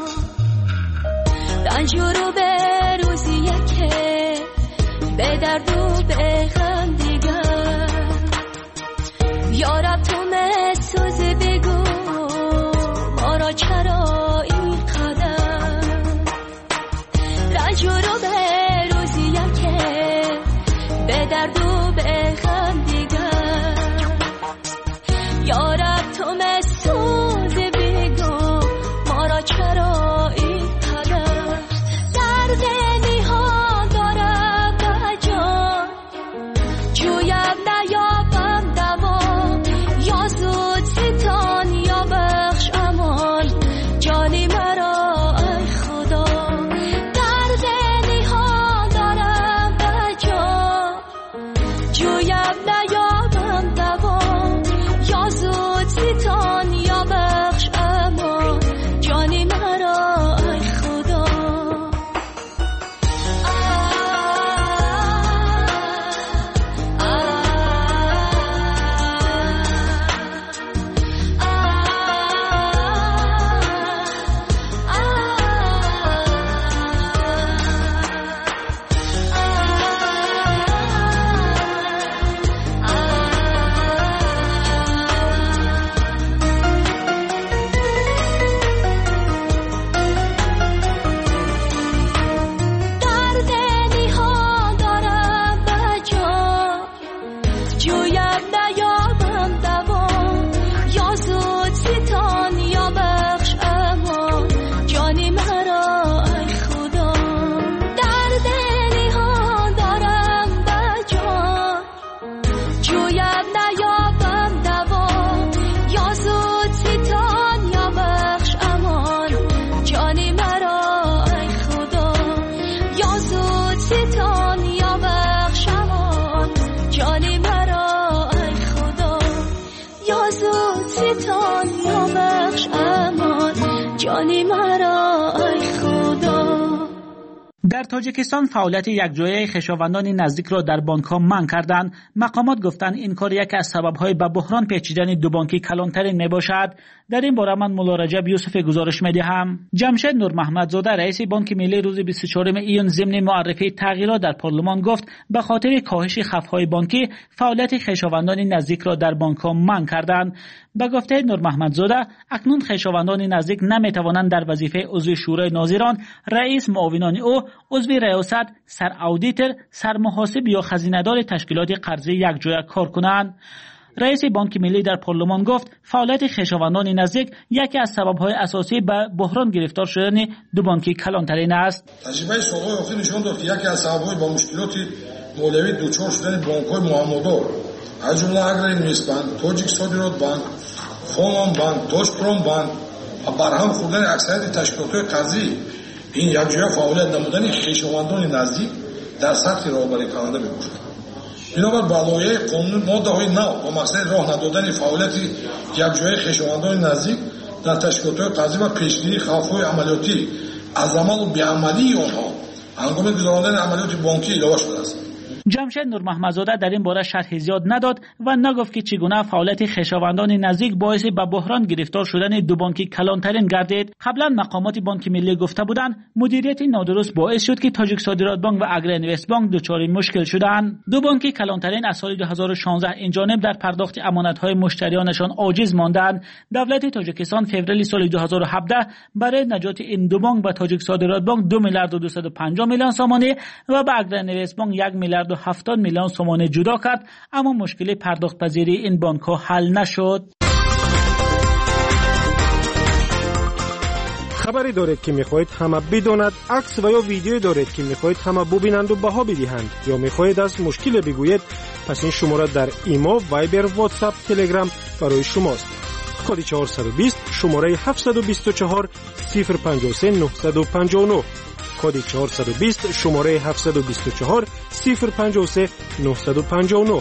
رنج رو به روزیه که به درد و به غم دیگر یارب تو مسوز بگو ما را چرا این قدر رنج رو به روزیه که به درد و به غم دیگر یارب تو مسوز بگو ما را چرا این قدر درد نهان دارم به جان جویم نیابم دوا یا زود ستان یا بخش امان جانی مرا ای خدا درد نهان دارم به جان جویم نیابم دوا یا زود ستان یا بخش امان جانی مرا ای خدا درد نهان دارم به جان جویم نیابم دوا یا زود ستان یا بخش امان جانی مرا ای خدا درد نهان دارم به جان جویم نیابم دوا یا زود ستان یا بخش امان جانی مرا ای خدا یا زود ستان یا بخش امان جانی مرا ای خدا یا زود ستان یا بخش امان جانی مرا ای خدا. در تاجیکستان فعالیت یکجایی خویشاوندان نزدیک را در بانک‌ها منع کردند. مقامات گفتند این کار یکی از سبب‌های به بحران پیچیدن دو بانکی کلانترین میباشد. در این باره من مولا رجب یوسف گزارش میدهم. جمشید نور محمدزاده رئیس بانک ملی روز 24 ایون ضمن معرفی تغییرات در پارلمان گفت به خاطر کاهش خفهای بانکی فعالیت خویشاوندان نزدیک را در بانک‌ها منع کردند. به گفته نور محمدزاده اکنون خویشاوندان نزدیک نمیتوانند در وظیفه عضو شورای ناظران، رئیس معاونان او، عضو ریاست، سر اودیتور، سر محاسب یا خزینه‌دار تشکیلات قرضه یکجا کار کنند. رئیس بانک ملی در پارلمان گفت فعالیت خویشاوندان نزدیک یکی از سبب‌های اساسی به بحران گرفتار شدن دو بانکی کلانترین است. تجربه سال‌های اخیر نشان داد که یکی از سبب‌های با مشکلات مولوی دچار شدن بانک‌های معامله‌دار از جمله اگرینویستبانک، تاجیک صادرات بانک، فونام بانک، تاجپروم بانک و برهم خوردن اکثریت تشکیلات‌های قرضی این یکجا فعالیت نمودن خویشاوندان نزدیک در سطح راهبری کننده می‌باشد. بنابر بالایه قانون ماده‌های 9 با مقصد راه ندادن فعالیت یکجای خویشاوندان نزدیک در تشکیلات‌های قرضی و پیشگیری خوف‌های عملیاتی از عمل و بی‌عملی آنها هنگام گذراندن عملیات بانکی ایجاد شده است. جمشید نور محمدزاده در این باره شرح زیاد نداد و نگفت که چگونه فعالیت خویشاوندان نزدیک باعث به بحران گرفتار شدن دو بانکی کلانترین گردید. قبلا مقامات بانک ملی گفته بودند مدیریت نادرست باعث شد که تاجیک صادرات بانک و اگرینویست بانک دچار مشکل شدند. دو بانکی کلانترین از سال 2016 این جانب در پرداخت امانت‌های مشتریانشان عاجز ماندند. دولت تاجیکستان فوریه سال 2017 برای نجات این دو بانک به تاجیک صادرات بانک 2 میلیارد و 250 میلیون سومانی و به اگرینویست بانک 1 میلیارد و 70 میلیون سومانی جدا کرد، اما مشکل پرداخت پذیری این بانک ها حل نشد. خبری دارید که میخواهید همه بداند، عکس و یا ویدیو دارید که میخواهید همه ببینند و بها بدهند یا میخواهید از مشکل بگویید، پس این شماره در ایمو، وایبر، واتساپ، تلگرام برای شماست. کد 420 شماره 724 053 959 کد 420 شماره 724 053 959.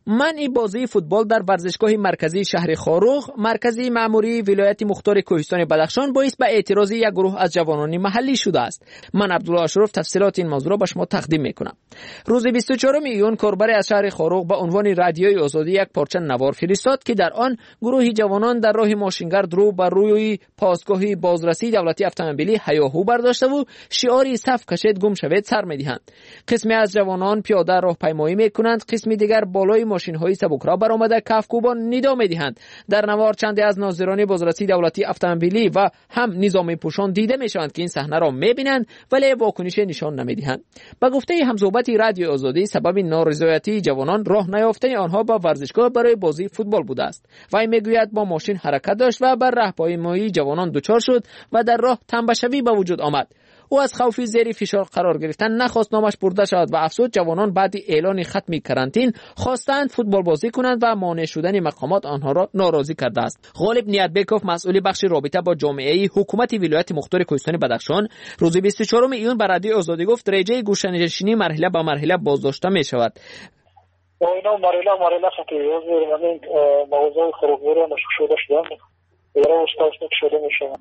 منع بازی فوتبال در ورزشگاه مرکزی شهر خاروغ، مرکزی مأموری ولایت مختار کوهستان بدخشان باعث به اعتراض یک گروه از جوانان محلی شده است. من عبدالله اشرف تفصیلات این موضوع را به شما تقدیم میکنم. روز 24 ایون کاربر از شهر خاروغ به عنوان رادیوی آزادی یک پارچه نوار فرستاد که در آن گروه جوانان در راه ماشینگرد رو بر روی پاسگاه بازرسی دولتی اتومبیلی هیاهو برداشته و شعاری صف کشید گم شوید سر میدهند. قسمی از جوانان پیاده راهپیمایی میکنند، قسمی دیگر بالای ماشین‌های سبکرا برآمده کفکوبان ندا می‌دهند. در نوار چندی از ناظران بازرسی دولتی اتومبیلی و هم نظامی پوشان دیده می‌شوند که این صحنه را می‌بینند ولی واکنش نشان نمی‌دهند. با گفته همصحبت رادیو آزادی سبب نارضایتی جوانان راه نیافتن آنها به ورزشگاه برای بازی فوتبال بوده است. وی میگوید با ماشین حرکت داشت و بر راهپیمایی جوانان دچار شد و در راه تنبشوی به وجود آمد. او از خوف زیر فشار قرار گرفتن نخواست نامش برده شود و افسود جوانان بعد اعلان ختم کرانتین خواستند فوتبال بازی کنند و مانع شدن مقامات آنها را ناراضی کرده است. غالب نیتبکوف مسئول بخش رابطه با جامعه حکومت ولایت مختار کوهستان بدخشان روز 24 ایون به رادیو آزادی گفت رجای گوشه‌نشینی مرحله به مرحله بازداشته می شود. اینا مرحله خطی همین موضوع خروجی مشکل شده شدن یا استاد شده میشن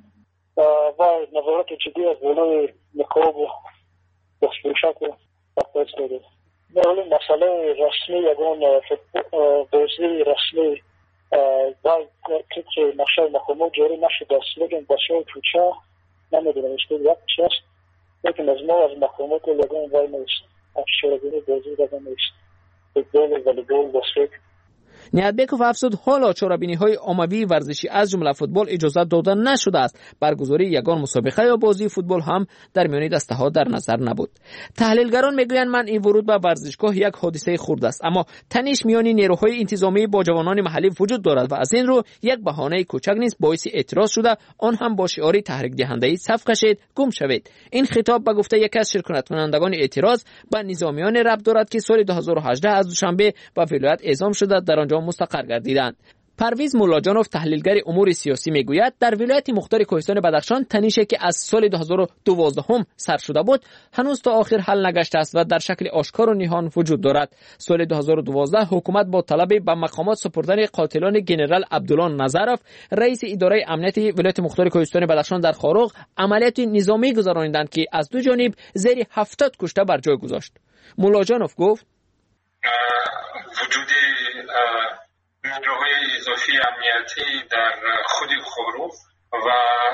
و نظارت جدی از بالای نقاب و بخشیشات تقویت کرده. ولی مسئله رسمی یگان بازی رسمی باید که نقشه مقامات جاری نشده است لیکن بسیار توچه نمیدونم اشتید یک چیست لیکن از ما از مقامات یگان وای نیست افشارگینی بازی یگان نیست فوتبال والیبال بسکت. نیتبکوف افزود حالا چاره‌بینی‌های عمومی ورزشی از جمله فوتبال اجازه داده نشده است. برگزاری یگان مسابقه یا بازی فوتبال هم در میان دسته‌ها در نظر نبود. تحلیلگران میگویند من این ورود به ورزشگاه یک حادثه خرد است، اما تنش میان نیروهای انتظامی با جوانان محلی وجود دارد و از این رو یک بهانه کوچک نیست باعث اعتراض شده، آن هم با شعار تحریک دهنده صف کشید گم شوید. این خطاب به گفته یکی از شرکت کنندگان اعتراض به نظامیان ربط دارد که سال 2018 از دوشنبه به ولایت اعزام شده در آنجا مستقر گردیدند. پرویز مولاجانوف تحلیلگر امور سیاسی میگوید در ولایت مختار کوهستان بدخشان تنشی که از سال 2012 سر شده بود هنوز تا آخر حل نگشته است و در شکل آشکار و نهان وجود دارد. سال 2012 حکومت با طلب به مقامات سپردن قاتلان ژنرال عبدالله نظرف رئیس اداره امنیت ولایت مختار کوهستان بدخشان در خاروغ عملیات نظامی گذراندند که از دو جانب زیر 70 کشته بر جای گذاشت. مولاجانوف گفت وجود نیروهای اضافی امنیتی در خود خاروغ و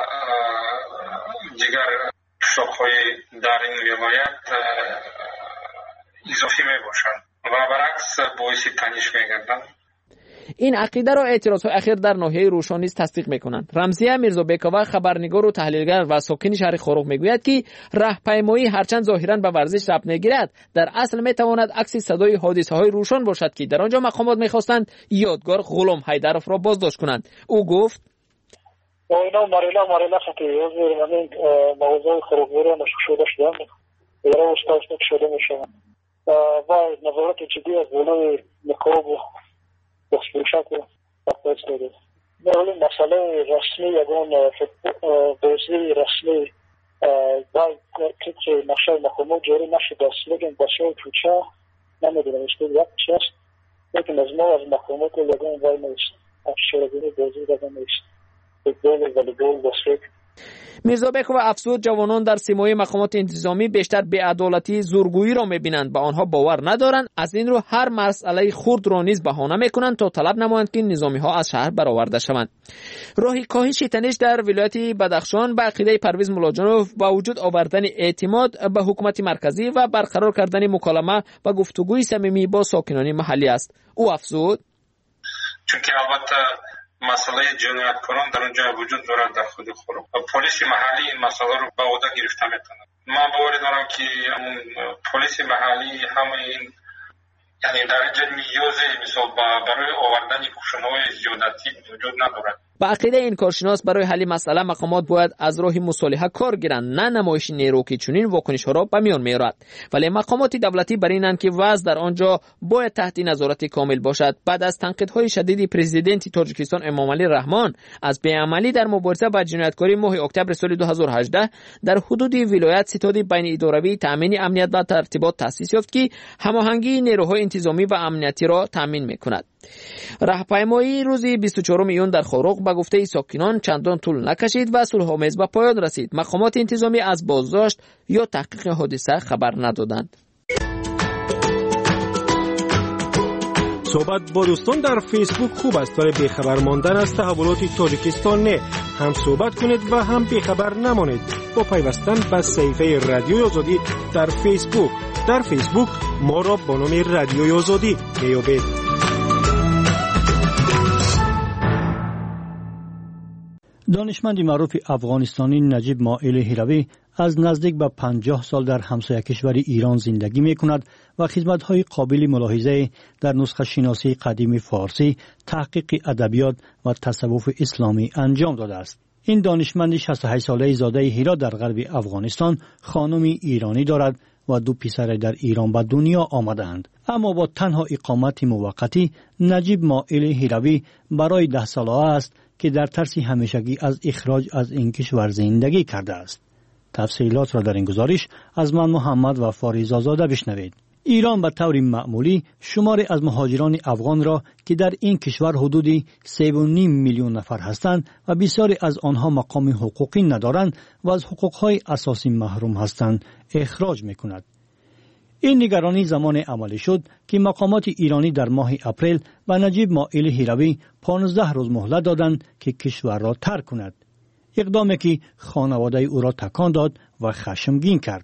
دیگر شاخه‌های در این ولایت اضافی می باشند و برعکس باعث تنش می گردند. این عقیده را اعتراضهای اخیر در ناحیه روشن نیز تصدیق میکنند. رمزیه میرزابکووا خبرنگار و تحلیلگر و ساکن شهر خاروغ میگوید که راهپیمایی هرچند ظاهرا به ورزش ربط نگیرد در اصل میتواند عکس صدای حادثه های روشن باشد که در آنجا مقامات میخواستند یادگار غلام حیدرов را بازداشت کنند. او گفت اینا مرحله خطی همین موضوع خروجی مشکل شده شدن یا استاد شده میشن و نظارت جدی از بالای نقاب و بخشیشات تقویت کرده. ولی مسئله رسمی یگان بازی رسمی باید که نقشه مقامات جاری نشده است لیکن بسیار توچه نمیدونم اشتید یک چیست لیکن از ما از مقامات یگان وای نیست افشارگینی بازی یگان نیست فوتبال والیبال بسکت. میرزابکوف افزود جوانان در سیمای مقامات انتظامی بیشتر بی‌عدالتی زورگویی را می‌بینند، به آنها باور ندارند، از این رو هر مسئله خرد را نیز بهانه می‌کنند تا طلب نمایند که نظامی‌ها از شهر برآورده شوند. راهی کاهش تنش در ولایت بدخشان به عقیده پرویز مولاجانوف با وجود آوردن اعتماد به حکومت مرکزی و برقرار کردن مکالمه و گفتگوی صمیمی با ساکنان محلی است. او افزود چون که البته مسئله جنایتکاران در اونجا وجود دارد در خود خاروغ. پلیس محلی این مسئله رو به عهده گرفته میتونه. من باور دارم که پلیس محلی همه این یعنی در اینجا نیازی مثلا برای آوردن پوشان‌های زیادتی وجود ندارد. با عقیده این کارشناس برای حل مسئله مقامات باید از راه مصالحه کار گیرند، نه نمایش نیرو که چنین واکنش‌ها را به میان می‌آورد. ولی مقامات دولتی بر اینند که وضع در آنجا باید تحت نظارت کامل باشد. بعد از تنقیدهای شدید پرزیدنت تاجیکستان امامعلی رحمان از بی‌عملی در مبارزه با جنایتکاری ماه اکتبر سال 2018 در حدود ولایت ستاد بین اداروی تامین امنیت و ترتیبات تأسیس یافت که هماهنگی نیروهای انتظامی و امنیتی را تامین می‌کند. راهپیمایی روز 24 میون در خاروق به گفته ساکنان چندان طول نکشید و صلح‌آمیز به پایان رسید. مقامات انتظامی از بازداشت یا تحقیق حادثه خبر ندادند. صحبت با دوستان در فیسبوک خوب است ولی بیخبر ماندن از تحولات تاجیکستان نه. هم صحبت کنید و هم بیخبر نمانید با پیوستن به صفحه رادیوی آزادی در فیسبوک. در فیسبوک ما را با نام رادیوی آزادی میابید. دانشمند معروف افغانستانی نجیب مائل هیروی از نزدیک به 50 سال در همسایه کشور ایران زندگی می کند و خدمت‌های قابل ملاحظه در نسخه شناسی قدیم فارسی، تحقیق ادبیات و تصوف اسلامی انجام داده است. این دانشمند 68 ساله زاده هیرا در غرب افغانستان خانمی ایرانی دارد و 2 پسر در ایران به دنیا آمدند. اما با تنها اقامت موقتی نجیب مائل هیروی برای 10 ساله است که در ترس همیشگی از اخراج از این کشور زندگی کرده است. تفصیلات را در این گزارش از من محمد و فاریزآزاده بشنوید. ایران به طور معمولی شماری از مهاجران افغان را که در این کشور حدود 3.5 میلیون نفر هستند و بسیاری از آنها مقام حقوقی ندارند و از حقوقهای اساسی محروم هستند اخراج می‌کند. این نگرانی زمان عملی شد که مقامات ایرانی در ماه اپریل به نجیب مائل هیروی 15 روز مهلت دادند که کشور را ترک کند. اقدامی که خانواده او را تکان داد و خشمگین کرد.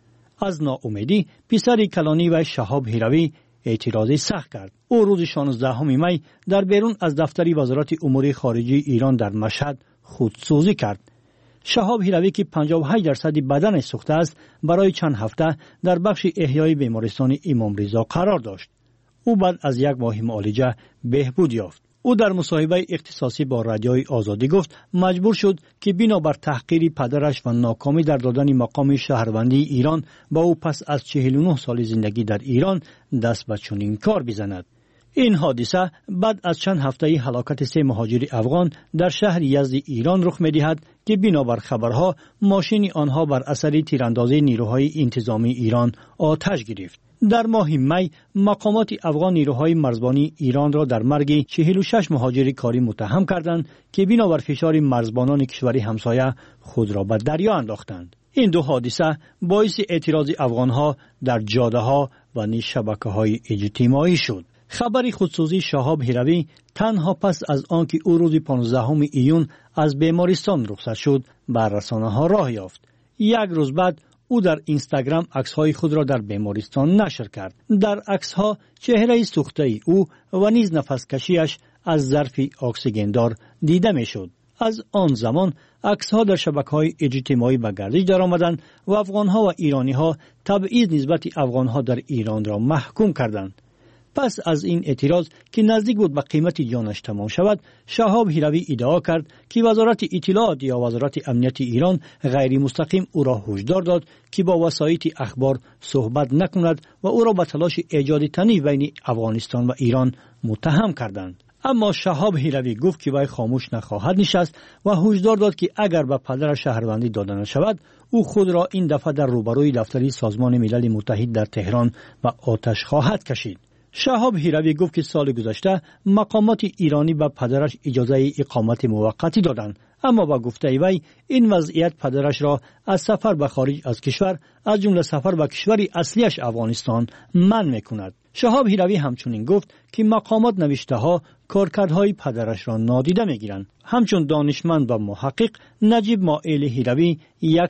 از ناامیدی پسر کلانی و شهاب هیروی اعتراضی سخت کرد. او روز 16 می در بیرون از دفتر وزارت امور خارجه ایران در مشهد خودسوزی کرد. شهاب هیروی که 58% بدن سوخته است برای چند هفته در بخش احیای بیمارستان امام رضا قرار داشت. او بعد از 1 ماه معالجه بهبود یافت. او در مصاحبه اختصاصی با رادیوی آزادی گفت مجبور شد که بنابر تحقیر پدرش و ناکامی در دادن مقام شهروندی ایران با او پس از 49 سال زندگی در ایران دست به چنین کار بزند. این حادثه بعد از چند هفته هلاکت 3 مهاجر افغان در شهر یزد ایران رخ می‌دهد که بنابر خبرها ماشین آنها بر اثر تیراندازی نیروهای انتظامی ایران آتش گرفت. در ماه می مقامات افغان نیروهای مرزبانی ایران را در مرگ 46 مهاجر کاری متهم کردند که بنابر فشار مرزبانان کشور همسایه خود را به دریا انداختند. این 2 حادثه باعث اعتراض افغانها در جاده‌ها و نیز شبکه‌های اجتماعی شد. خبر خودسوزی شهاب هیروی تنها پس از آنکه او روز 15 ایون از بیمارستان رخصت شد بر رسانه‌ها راه یافت. 1 روز بعد او در اینستاگرام عکس‌های خود را در بیمارستان نشر کرد. در عکس‌ها چهره سوخته او و نیز نفس کشیش از ظرف اکسیژندار دیده می‌شد. از آن زمان عکس‌ها در شبکه‌های اجتماعی به گردش درآمدند و افغان‌ها و ایرانی‌ها تبعیض نسبت افغان‌ها در ایران را محکوم کردند. پس از این اعتراض که نزدیک بود به قیمت جانش تمام شود، شهاب هیروی ادعا کرد که وزارت اطلاعات یا وزارت امنیت ایران غیر مستقیم او را هشدار داد که با وسایط اخبار صحبت نکند و او را به تلاش ایجاد تنش بین افغانستان و ایران متهم کردند. اما شهاب هیروی گفت که وی خاموش نخواهد نشست و هشدار داد که اگر به پدر شهروندی داده نشود او خود را این دفعه در روبروی دفتر سازمان ملل متحد در تهران به آتش خواهد کشید. شهاب هیروی گفت که سال گذشته مقامات ایرانی به پدرش اجازه اقامت موقتی دادند، اما با گفته وی این وضعیت پدرش را از سفر به خارج از کشور از جمله سفر به کشور اصلیش افغانستان منع می‌کند. شهاب هیروی همچنین گفت که مقامات نوشته‌ها کارکردهای پدرش را نادیده می‌گیرند. همچون دانشمند و محقق نجیب مائل هیروی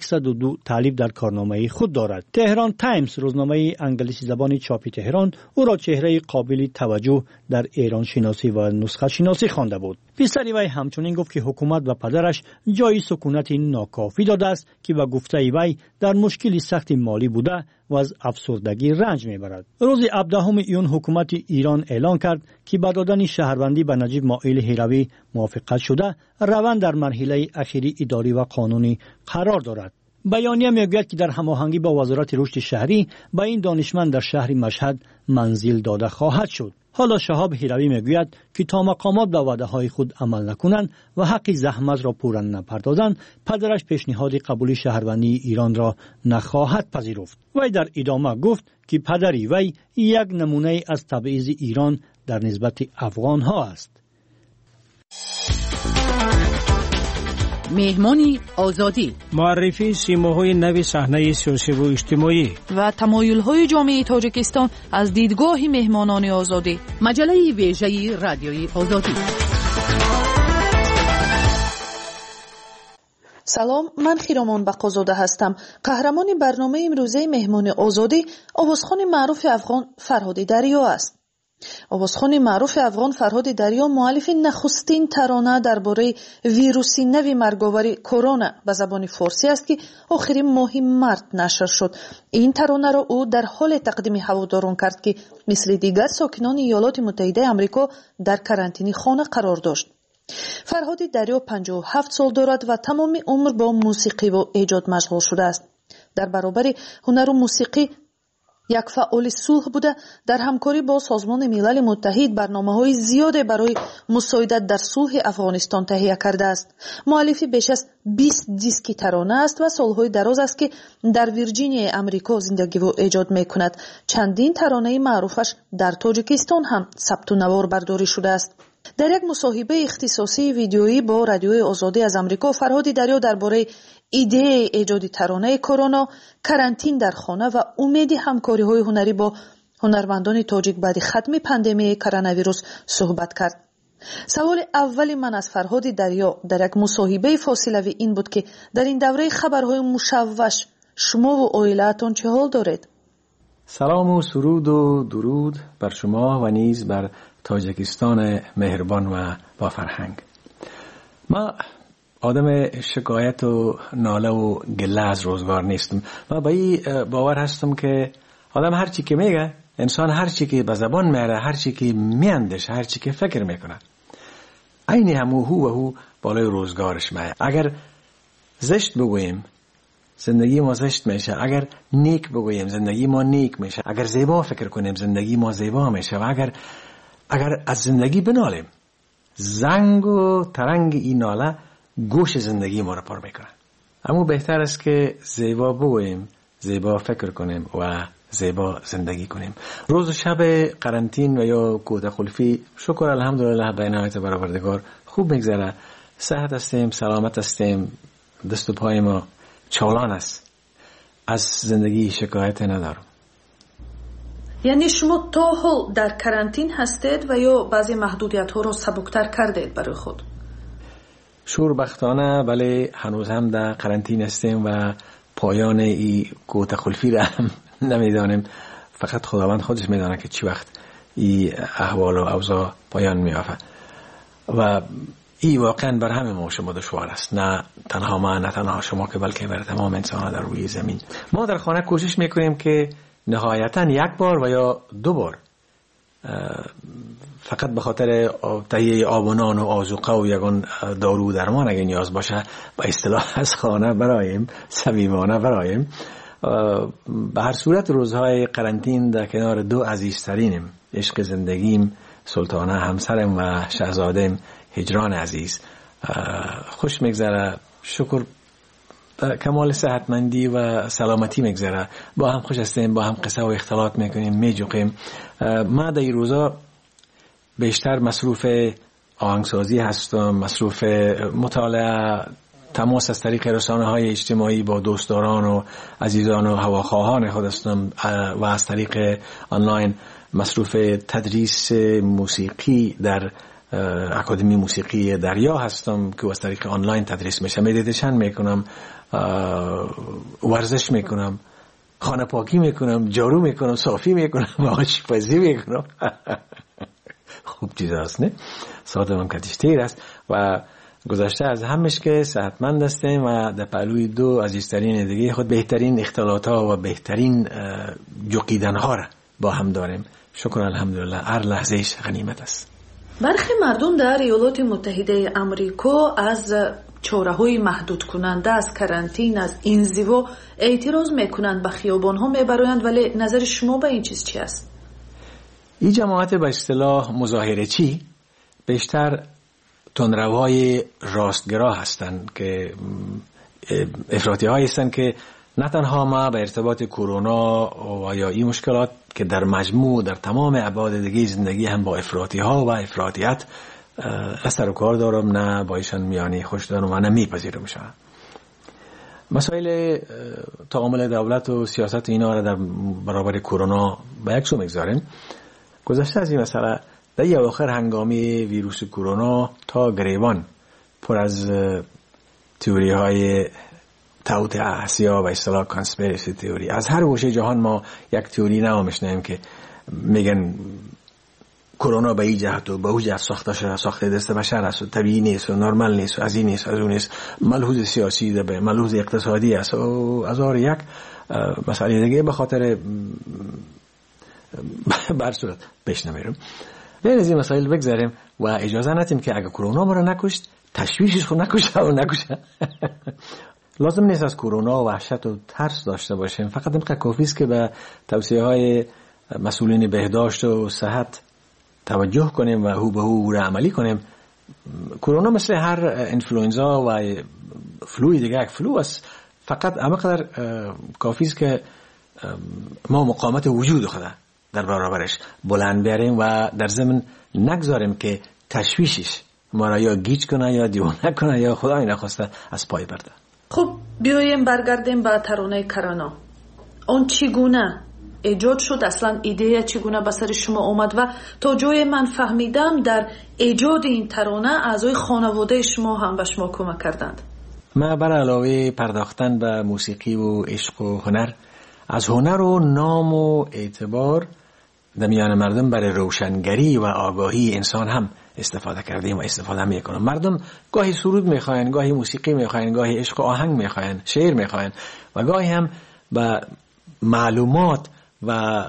102 تعلیف در کارنامه خود دارد. تهران تایمز روزنامه انگلیسی زبان چاپی تهران او را چهره قابل توجه در ایران شناسی و نسخه شناسی خوانده بود. پسر وی همچنین گفت که حکومت و پدرش جای سکونت ناکافی داده است که با گفته وی در مشکلی سخت مالی بوده و از افسردگی رنج میبرد. روز 17 ایون حکومت ایران اعلام اعلان کرد که با دادن شهروندی به نجیب مائل هیروی موافقت شده روند در مرحله اخیری اداری و قانونی قرار دارد. بیانیه میگوید که در هماهنگی با وزارت رشد شهری به این دانشمند در شهر مشهد منزل داده خواهد شد. حالا شهاب هیروی میگوید که تا مقامات به وعده های خود عمل نکنند و حق زحمت را پورا نپردازند، پدرش پیشنهاد قبول شهروندی ایران را نخواهد پذیرفت. وی در ادامه گفت که پدری وی یک نمونه از تبعیض ایران در نسبت افغان ها است. مهمانی آزادی، معرفی سیماهای نوی صحنه سیاسی و اجتماعی و تمایل‌های جامعه تاجیکستان از دیدگاه مهمانان آزادی. مجله ویژه رادیوی آزادی. سلام، من خیرامان بقازاده هستم. قهرمان برنامه امروزه مهمان آزادی آوازخوان معروف افغان فرهاد دریا است. آوازخوان معروف افغان فرهاد دریا مؤلف نخستین ترانه درباره ویروسی نوی مرگاور کرونا به زبان فارسی است که آخرین ماه مارس نشر شد. این ترانه را او در حال تقدیم هواداران کرد که مثل دیگر ساکنان ایالات متحده آمریکا در کرانتینی خانه قرار داشت. فرهاد دریا 57 سال دارد و تمام عمر با موسیقی و ایجاد مشغول شده است. در برابر هنر و موسیقی یک فعال صلح بوده، در همکاری با سازمان ملل متحد برنامه‌های زیاد برای مساعدت در صلح افغانستان تهیه کرده است. مؤلف بیش از 20 دیسک ترانه است و سالهای دراز است که در ویرجینیا آمریکا زندگی و ایجاد می‌کند. چندین ترانه معروفش در تاجیکستان هم ثبت و نوار برداری شده است. در یک مصاحبه اختصاصی ویدیویی با رادیوی آزادی از آمریکا، فرهاد دریا درباره ایده ایجاد ترانه کرونا، کرانتین در خانه و امید همکاری‌های هنری با هنرمندان تاجیک بعد ختم پاندمی کرونا ویروس صحبت کرد. سوال اول من از فرهاد دریا در یک مصاحبه فاصله‌ای این بود که در این دوره خبرهای مشوش شما و عائله‌تان چه حال دارید؟ سلام و سرود و درود بر شما و نیز بر تاجیکستان مهربان و با فرهنگ. ما آدم شکایت و ناله و گله از روزگار نیستم. من با این باور هستم که آدم هر چی که میگه، انسان هر چی که به زبان میاره، هر چی که میاندیشه، هر چی که فکر میکنه، عین همو هو بالای روزگارش میاد. اگر زشت بگوییم زندگی ما زشت میشه، اگر نیک بگوییم زندگی ما نیک میشه، اگر زیبا فکر کنیم زندگی ما زیبا میشه، و اگر از زندگی بنالیم، زنگ و ترنگ این ناله گوش زندگی ما را پر میکنه. اما بهتر است که زیبا بگوییم، زیبا فکر کنیم و زیبا زندگی کنیم. روز و شب قرنطین و یا کوته قلفی شکر الحمدلله به عنایت برآوردگار خوب میگذره. صحت هستیم، سلامت هستیم، دست و پای ما چالان است. از زندگی شکایت ندارم. یعنی شما تا حال در کرانتین هستید و یا بعضی محدودیت ها رو سبکتر کردید برای خود؟ شوربختانه بله، هنوز هم در قرنطین هستیم و پایان این کوته قلفی را هم نمیدانیم. فقط خداوند خودش میدانه که چی وقت این احوال و اوضاع پایان میافته و این واقعا بر همه ما شما دشوار است. نه تنها ما، نه تنها شما، که بلکه بر تمام انسان در روی زمین. ما در خانه کوشش میکنیم که نهایتا یک بار و یا دو بار فقط به خاطر تهیه آب و نان و آذوقه و یگان دارو درمان اگه نیاز باشه با اصطلاح از خانه برایم، صمیمانه برایم. به هر صورت روزهای قرنطین در کنار دو عزیزترینم، عشق زندگیم سلطانه همسرم و شهزادم هجران عزیز، خوش میگذره. شکر کمال صحتمندی و سلامتی میگذره. با هم خوش هستیم، با هم قصه و اختلاط میکنیم، میجوقیم. ما در این روزا بیشتر مصروف آهنگسازی هستم، مصروف مطالعه، تماس از طریق رسانه‌های اجتماعی با دوستداران و عزیزان و هواخواهان خود هستم و از طریق آنلاین مصروف تدریس موسیقی در اکادمی موسیقی دریا هستم که از طریق آنلاین تدریس میشه. مدیتیشن میکنم، ورزش میکنم، خانه پاکی میکنم، جارو میکنم، صافی میکنم، آشپزی میکنم. خوب چیز هست نه؟ ساعتم کتیشتیر است و گذشته از همش که صحتمند هستیم و در پهلوی دو عزیزترین دیگه خود بهترین اختلاط ها و بهترین جوقیدن ها را با هم داریم. شکر الحمدلله هر لحظهش غنیمت است. برخی مردم در ایالات متحده آمریکا از چاره‌های محدود کننده از کرانتین از انزوا اعتراض میکنند، به خیابان‌ها میبرند، ولی نظر شما به این چیز چی است؟ این جماعت به اصطلاح مظاهره چی بیشتر تندروهای راستگرا هستند که افراطی هایی هستند که نه تنها ما به ارتباط کرونا و یا این مشکلات که در مجموع در تمام ابعاد دیگه زندگی هم با افراطی ها و افراطیت سر و کار دارم، نه با ایشان میانی خوش دارم و نه میپذیرم شما. مسائل تعامل دولت و سیاست اینا را در برابر کرونا به یک سو میگذاریم. گذشته از این مسئله در یه آخر هنگامی ویروس کرونا تا گریبان پر از تئوری های توت احسیا و اصطلاح کانسپیرسی تئوری. از هر گوشه جهان ما یک تئوری نو میشنیم که میگن کرونا به این جهت و به اون جهت ساخته دست بشر است و طبیعی نیست و نرمال نیست و از این نیست از اون نیست، ملحوظ سیاسی ده به ملحوظ اقتصادی است و از آن یک مسئله دیگه به خاطر برصورت پیش نمیرم. بیاین از این مسائل بگذاریم و اجازه ندیم که اگه کرونا ما رو نکشت تشویشش خود نکشه و نکشه. لازم نیست از کرونا وحشت و ترس داشته باشیم، فقط اینقدر کافی است که به توصیه های مسئولین بهداشت و صحت توجه کنیم و هو به هو را عملی کنیم. کرونا مثل هر انفلوئنزا و فلوی دیگه یک فلو است، فقط همقدر کافی است که ما مقاومت وجود خود در برابرش بلند بیاریم و در ضمن نگذاریم که تشویشش ما را یا گیج کنه یا دیوانه کنه یا خدای نخواسته از پای برده. خب بیایم برگردیم به ترانه کرونا. اون چگونه ایجاد شد؟ اصلا ایده چگونه به سر شما اومد؟ و تا جای من فهمیدم در ایجاد این ترانه اعضای خانواده شما هم به شما کمک کردند. ما بر علاوه پرداختن به موسیقی و عشق و هنر، از هنر و نام و اعتبار در میان مردم برای روشنگری و آگاهی انسان هم استفاده کردیم و استفاده میکنم. مردم گاهی سرود میخواین، گاهی موسیقی میخواین، گاهی عشق و آهنگ میخواین، شعر میخواین و گاهی هم به معلومات و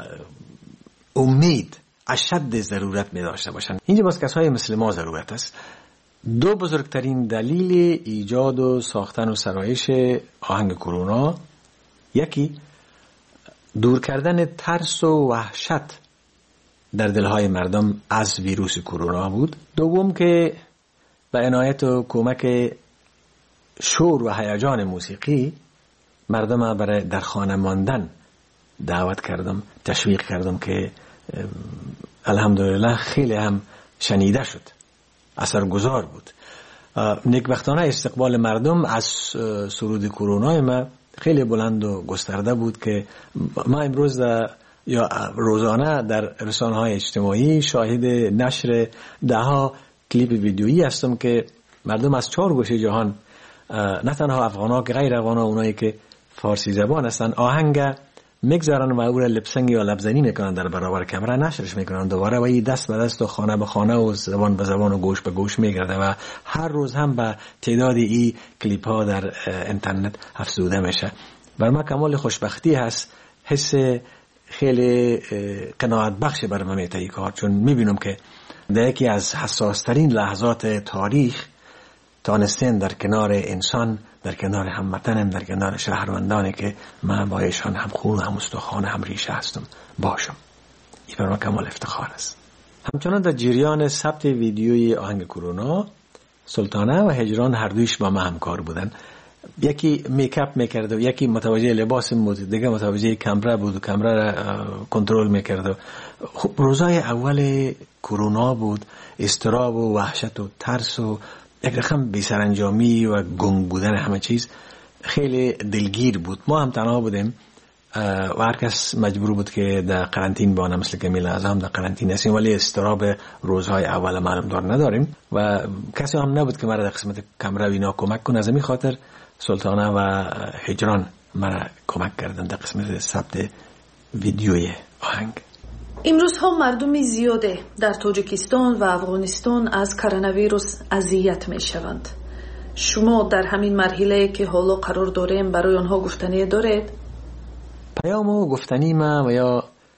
امید اشد ضرورت میداشته باشن. اینجا باز کسای مثل ما ضرورت است. دو بزرگترین دلیل ایجاد و ساختن و سرایش آهنگ کرونا، یکی دور کردن ترس و وحشت در دلهای مردم از ویروس کرونا بود. دوم که به عنایت و کمک شور و هیجان موسیقی مردم برای در خانه ماندن دعوت کردم، تشویق کردم که الحمدلله خیلی هم شنیده شد، اثرگذار بود. نیکبختانه استقبال مردم از سرود کرونا ما خیلی بلند و گسترده بود که ما امروز یا روزانه در رسانه‌های اجتماعی شاهد نشر ده‌ها کلیپ ویدیویی هستم که مردم از 4 گوشه جهان، نه تنها افغان‌ها که غیر افغان‌ها، اونایی که فارسی زبان هستن، آهنگ میگذارن و او را لپسنگ یا لبزنی میکنن در برابر کامera، نشرش میکنن دوباره و این دست به دست و خانه به خانه و زبان به زبان و گوش به گوش میگرده و هر روز هم به تعدادی این کلیپ ها در اینترنت افزوده میشه. بر ما کمال خوشبختی هست، حس خیلی قناعت بخش بر من میته این کار، چون میبینم که در یکی از حساس ترین لحظات تاریخ تانستن در کنار انسان، در کنار هموطنم، در کنار شهروندانی که من با ایشان هم خون هم استخوان هم ریشه هستم باشم. این بر من کمال افتخار است. همچنان در جریان ثبت ویدیوی آهنگ کرونا، سلطانه و هجران هر دویش با ما همکار بودن. یکی میکاپ میکرد و یکی متوجه لباس بود، دیگه متوجه کامرا بود و کامرا را کنترل میکرد. خب روزای اول کرونا بود، استراب و وحشت و ترس و یک رقم بی‌سرانجامی و گنگ بودن همه چیز خیلی دلگیر بود. ما هم تنها بودیم و هر کس مجبور بود که در قرنطین بانه، مثل که میل اعظم در قرنطین هستیم، ولی استراب روزهای اول معلوم دار نداریم و کسی هم نبود که مرا در قسمت کامرا اینا کمک کنه. از این خاطر سلطانه و هجران مرا کمک کردن در قسمت ثبت ویدیوی آهنگ. امروزها مردم زیاده در تاجیکستان و افغانستان از کرونا ویروس اذیت می شوند. شما در همین مرحله که حالا قرار داریم برای آنها گفتنی دارید؟ پیام و گفتنی ما و یا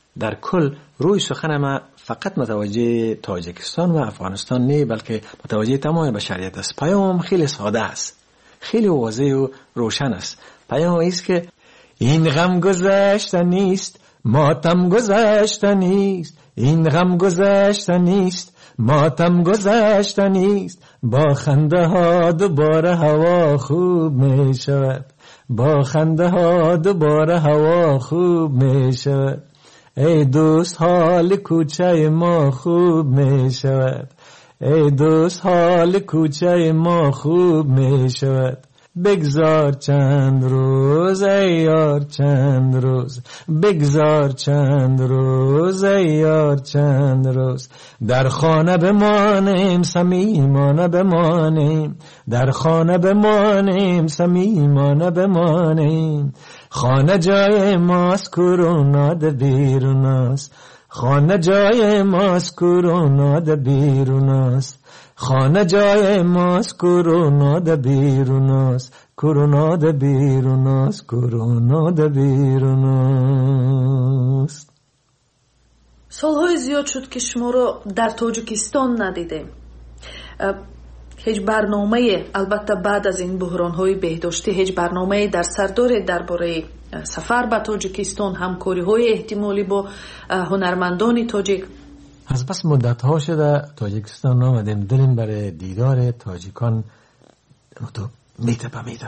در کل روی سخن ما فقط متوجه تاجیکستان و افغانستان نه، بلکه متوجه تمام بشریت است. پیام خیلی ساده است، خیلی واضح و روشن است. پیام است که این غم گذشته نیست، ماتم گذشته نیست. این غم گذشته نیست، ماتم گذشته نیست. با خنده ها دوباره هوا خوب می شود. با خنده ها دوباره هوا خوب می شود. ای دوست حال کوچه ما خوب می شود. ای دوست حال کوچه ما خوب می شود. بگذار چند روز ای یار چند روز. بگذار چند روز ای یار چند روز. در خانه بمانیم صمیمانه بمانیم. در خانه بمانیم صمیمانه بمانیم. خانه جای ماست کرونا ده بیرون است. خانه جای ماست کرونا ده بیرون است. خانه جای ماست کرونا ده بیرون است. کرونا ده بیرون است. کرونا ده بیرون است. سالهای زیاد شد که شما رو در تاجیکستان ندیدیم. هیچ برنامه، البته بعد از این بحران‌های بهداشتی، هیچ برنامه در سر دارید درباره سفر به تاجیکستان، همکاری‌های احتمالی با هنرمندان تاجیک؟ از بس مدت‌ها شده تاجیکستان آمدیم، دلیم برای دیدار تاجیکان میتپه.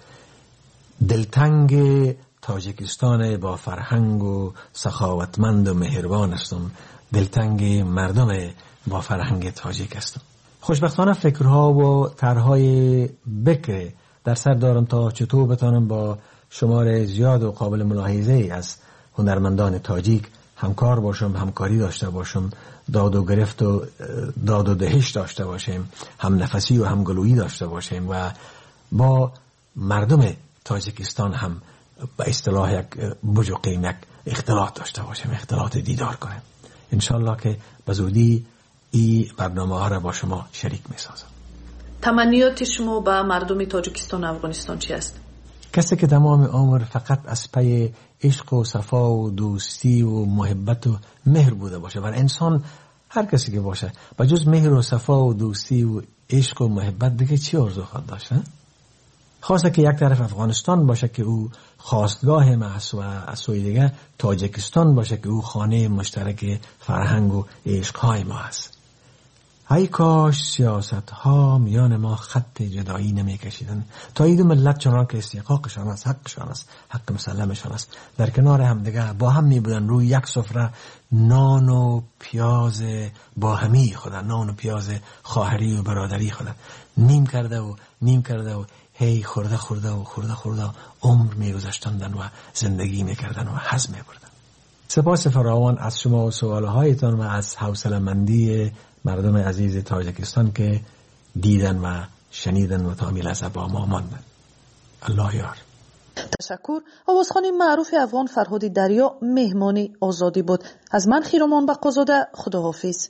دلتنگ تاجیکستان با فرهنگ و سخاوتمند و مهربان هستم. دلتنگ مردم با فرهنگ تاجیک هستم. خوشبختانه فکرها و طرحهای بکر در سر دارم تا چطور بتانم با شمار زیاد و قابل ملاحظه از هنرمندان تاجیک همکار باشم، همکاری داشته باشم، داد و گرفت و داد و دهش داشته باشیم، هم نفسی و هم گلویی داشته باشیم و با مردم تاجیکستان هم به اصطلاح یک بوج و قیم یک اختلاط داشته باشیم، اختلاط دیدار کنیم. انشالله که به زودی این برنامه ها را با شما شریک می سازم. تمنیات شما به مردم تاجیکستان و افغانستان چی است؟ کسی که تمام عمر فقط از پی عشق و صفا و دوستی و محبت و مهر بوده باشه، و انسان هر کسی که باشه با جز مهر و صفا و دوستی و عشق و محبت دیگه چی آرزو خواهد داشت؟ خواسته که یک طرف افغانستان باشه که او خواستگاه ما است و از سوی دیگه تاجیکستان باشه که او خانه مشترک فرهنگ و عشقهای ما است. ای کاش سیاست ها میان ما خط جدایی نمی کشیدن تا این دو ملت چنان که استحقاقشان است، حقشان است، حق مسلمشان است، در کنار هم دیگه با هم می بودن روی یک سفره نان و پیاز با همی خودن، نان و پیاز خواهری و برادری خودن نیم کرده و هی خورده عمر می گذاشتندن و زندگی می کردن و هضم می بردن. سپاس فراوان از شما و سوالهایتان و از حوصله‌مندی مردم عزیز تاجیکستان که دیدن و شنیدن و تا لحظه با ما ماندن. الله یار. تشکر. آوازخوان معروف افغان فرهاد دریا مهمانی آزادی بود. از من خیرمان بقازاده، خداحافظ.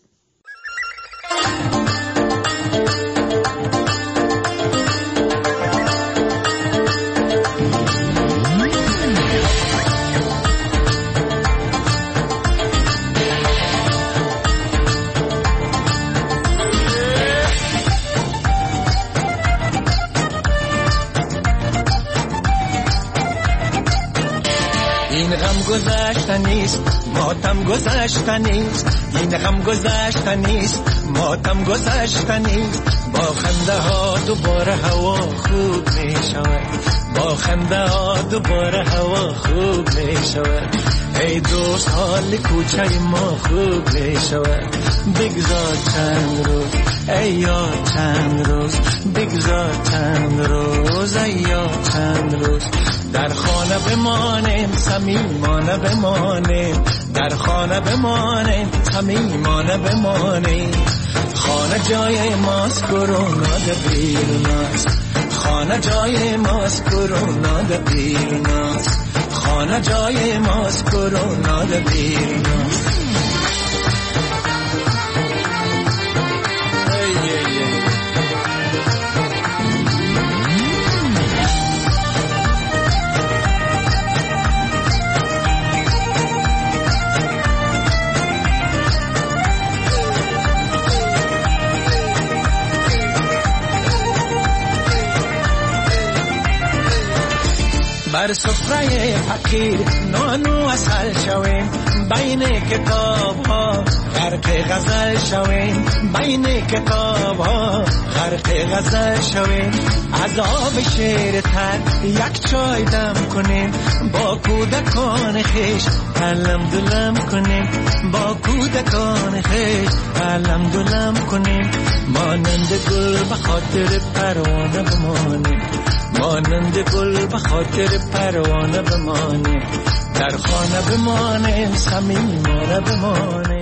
این غم گذشته نیست، ماتم گذشته نیست. این غم گذشته نیست، ماتم گذشته نیست. با خنده ها دوباره هوا خوب می شود. با خنده ها دوباره هوا خوب می شود. ای دوست حال کوچه ما خوب می شود. بگذار چند روز ای یار چند روز. بگذار چند روز ای یار چند روز. در خانه بمانیم صمیمانه بمانیم. در خانه بمانیم صمیمانه بمانیم. خانه جای ماست کرونا ده بیرون است. خانه جای ماست کرونا ده بیرون است. خانه جای ماست کرونا ده بیرون است. بر سفره فقیر نان و عسل شویم بین کتاب ها غرق غزل شویم بین کتاب ها غرق غزل شویم از آب شیر تر یک چای دم کنیم با کودکان خیش علم دلم کنیم با کودکان خیش علم دلم کنیم مانند گل به خاطر پروانه بمانیم مانند گل به خاطر پروانه بمانیم در خانه بمانیم صمیمانه بمانیم